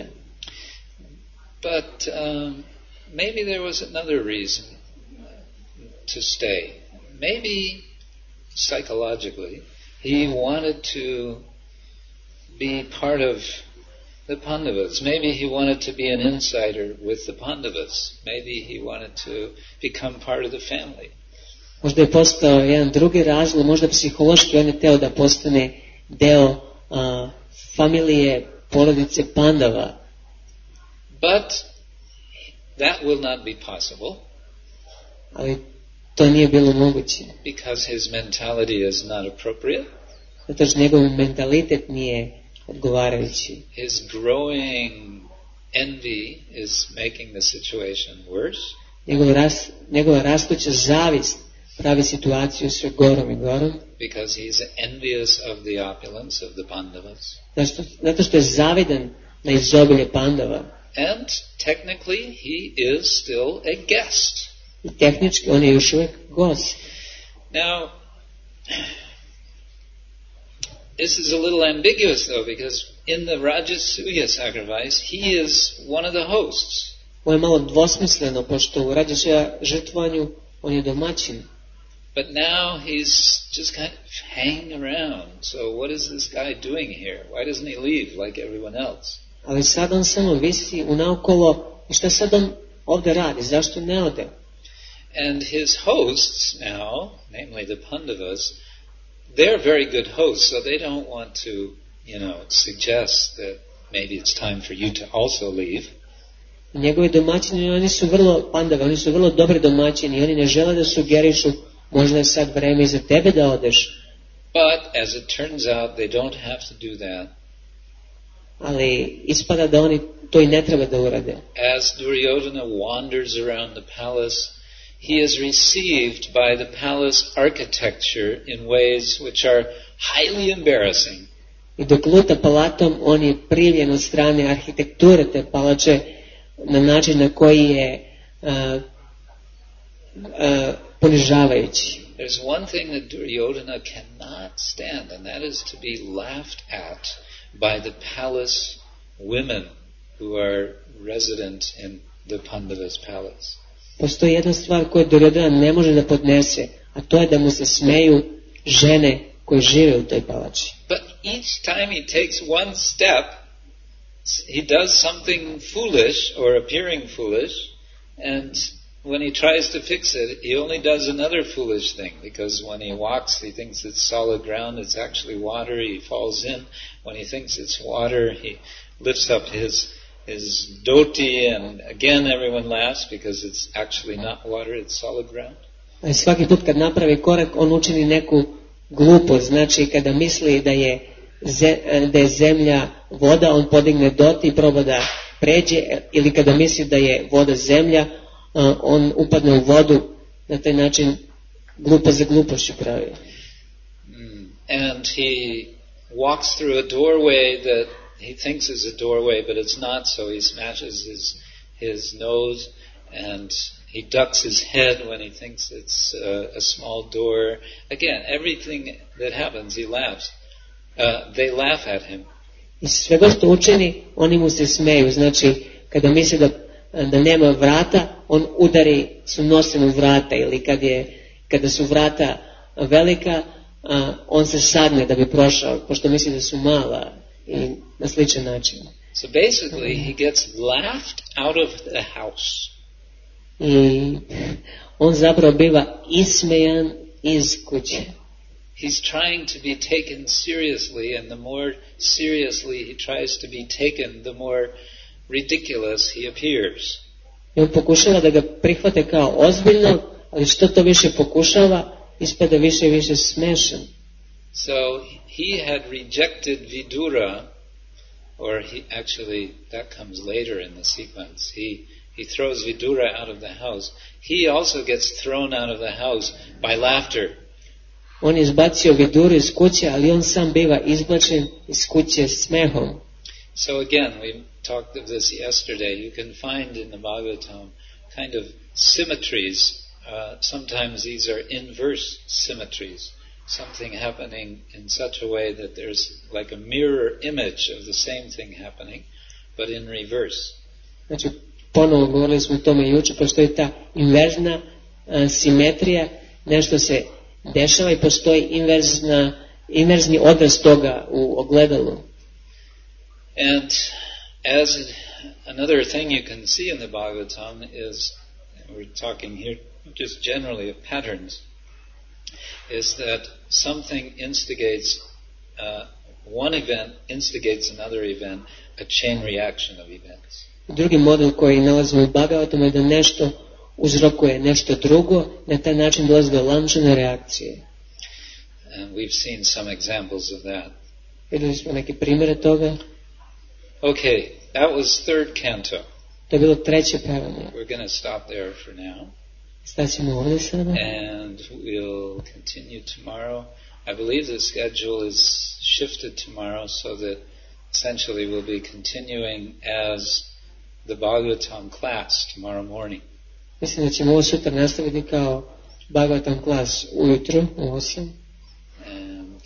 But um, maybe there was another reason to stay. Maybe psychologically he wanted to be part of the Pandavas. Maybe he wanted to be an insider with the Pandavas. Maybe he wanted to become part of the family. Možda je postao jedan drugi razlog, možda psihološki on je teo da postane deo uh, familije, porodice Pandava. But that will not be possible. Ali to nije bilo moguće. Because his mentality is not appropriate. Zato što njegov mentalitet nije odgovarajući. His growing envy is making the situation worse. Njegov ras, njegova rastuća zavist pravi situaciju sve gorom i gorom. Because he's envious of the opulence of the Pandavas. Zato, zato što je zavidan na izobilje Pandava. And technically he is still a guest. I tehnički on je još uvijek gost. Now, this is a little ambiguous though, because in the Rajasuya sacrifice, he is one of the hosts. Ovo je malo dvosmisleno, pošto u Rajasuya žrtvovanju on je domaćin. But now he's just kind of hanging around. So what is this guy doing here? Why doesn't he leave like everyone else? Ali sad on samo visi unaokolo i šta sad on ovdje radi? Zašto ne ode? And his hosts now, namely the Pandavas, they're very good hosts, so they don't want to, you know, suggest that maybe it's time for you to also leave. Njegovi domaćini, oni su vrlo Pandave, oni su vrlo dobri domaćini i oni ne žele da sugerišu možda je sad vreme i za tebe da odeš. But as it turns out, they don't have to do that. Ali ispada da oni to i ne treba da urade. As Duryodhana wanders around the palace, he is received by the palace architecture in ways which are highly embarrassing. I dok luta palatom, on je primljen od strane arhitekture te palače na način na koji je uh, uh, ponižavajući. There's one thing that Duryodhana cannot stand, and that is to be laughed at by the palace women who are resident in the Pandavas' palace. Postoji jedna stvar koju Duryodhana ne može da podnese, a to je da mu se smeju žene koje žive u toj palači. But each time he takes one step, he does something foolish or appearing foolish, and when he tries to fix it, he only does another foolish thing, because when he walks, he thinks it's solid ground, it's actually water, he falls in. When he thinks it's water, he lifts up his his dhoti, and again everyone laughs because it's actually not water, it's solid ground. A svaki put kad napravi korak, on učini neku glupost, znači kada misli da je, da je zemlja voda, on podigne doti i proba da pređe, ili kada misli da je voda zemlja, on upadne u vodu, na taj način glupo za glupošću pravi. Mm. And he walks through a doorway that he thinks is a doorway, but it's not, so he smashes his his nose, and he ducks his head when he thinks it's uh, a small door. Again, everything that happens, he laughs. Uh, they laugh at him. I svega što učini, oni mu se smeju. Znači, kada misli da, da nema vrata, on udari su nosem u vrata, ili kad je, kada su vrata velika, uh, on se sagne da bi prošao, pošto misli da su mala, i na sličan način. So basically, he gets laughed out of the house. I on zapravo biva ismejan iz kuće. He's trying to be taken seriously, and the more seriously he tries to be taken, the more ridiculous he appears. I on pokušava da ga prihvate kao ozbiljno, ali što to više pokušava, ispada više i više smešan. So he had rejected Vidura, or he actually, that comes later in the sequence. He he throws Vidura out of the house. He also gets thrown out of the house by laughter. On je izbacio viduru iz kuće, ali on sam biva izbačen iz kuće smehom. So again, we talked of this yesterday. You can find in the Bhagavatam kind of symmetries. Uh, sometimes these are inverse symmetries. Something happening in such a way that there's like a mirror image of the same thing happening, but in reverse. Znači, ponovo govorili smo o tome juče, postoji ta inverzna a, simetrija, nešto se dešava i postoji inverzna, inverzni odraz toga u ogledalu. And as another thing you can see in the Bhagavatam is, we're talking here just generally of patterns, is that something instigates, uh, one event instigates another event, a chain reaction of events. Drugi model koji nalazimo u Bhagavatamu je da nešto uzrokuje nešto drugo, na taj način dolazi do lančane reakcije. And we've seen some examples of that. Vidjeli smo neke primjere toga. Okay, that was third canto. To je bilo treće pevanje. We're going to stop there for now. Staćemo ovdje sada. And we'll continue tomorrow. I believe the schedule is shifted tomorrow so that essentially we'll be continuing as the Bhagavatam class tomorrow morning. Mislim da ćemo ovo sutra nastaviti kao Bhagavatam klas ujutru u osam. And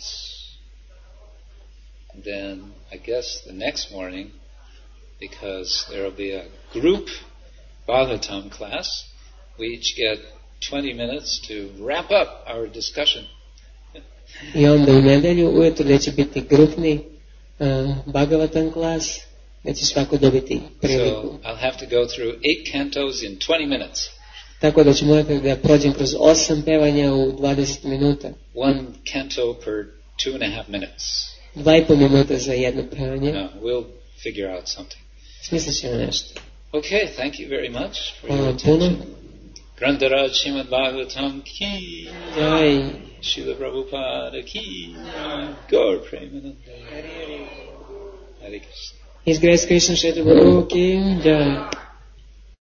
then I guess the next morning, because there will be a group Bhagavatam class, we each get twenty minutes to wrap up our discussion. I onda u nedelju ujutru gdje će biti grupni uh, Bhagavatam klas, gdje će svako dobiti priliku. So I'll have to go through eight cantos in twenty minutes. Tako da ću morati da prođem kroz osam pevanja u dvadeset minuta. One canto per two and a half minutes. Dva i pol minuta za jedno pevanje. No, we'll figure out something. Smislit ćemo nešto. Okay, thank you very much for your Hvala attention. puno. Grantaraj Srimad Bhagavatam ki Jai. Srila Prabhupada ki Gaur Premanande. Hare Krishna. His Grace Krishna Kshetra Guru ki Jai.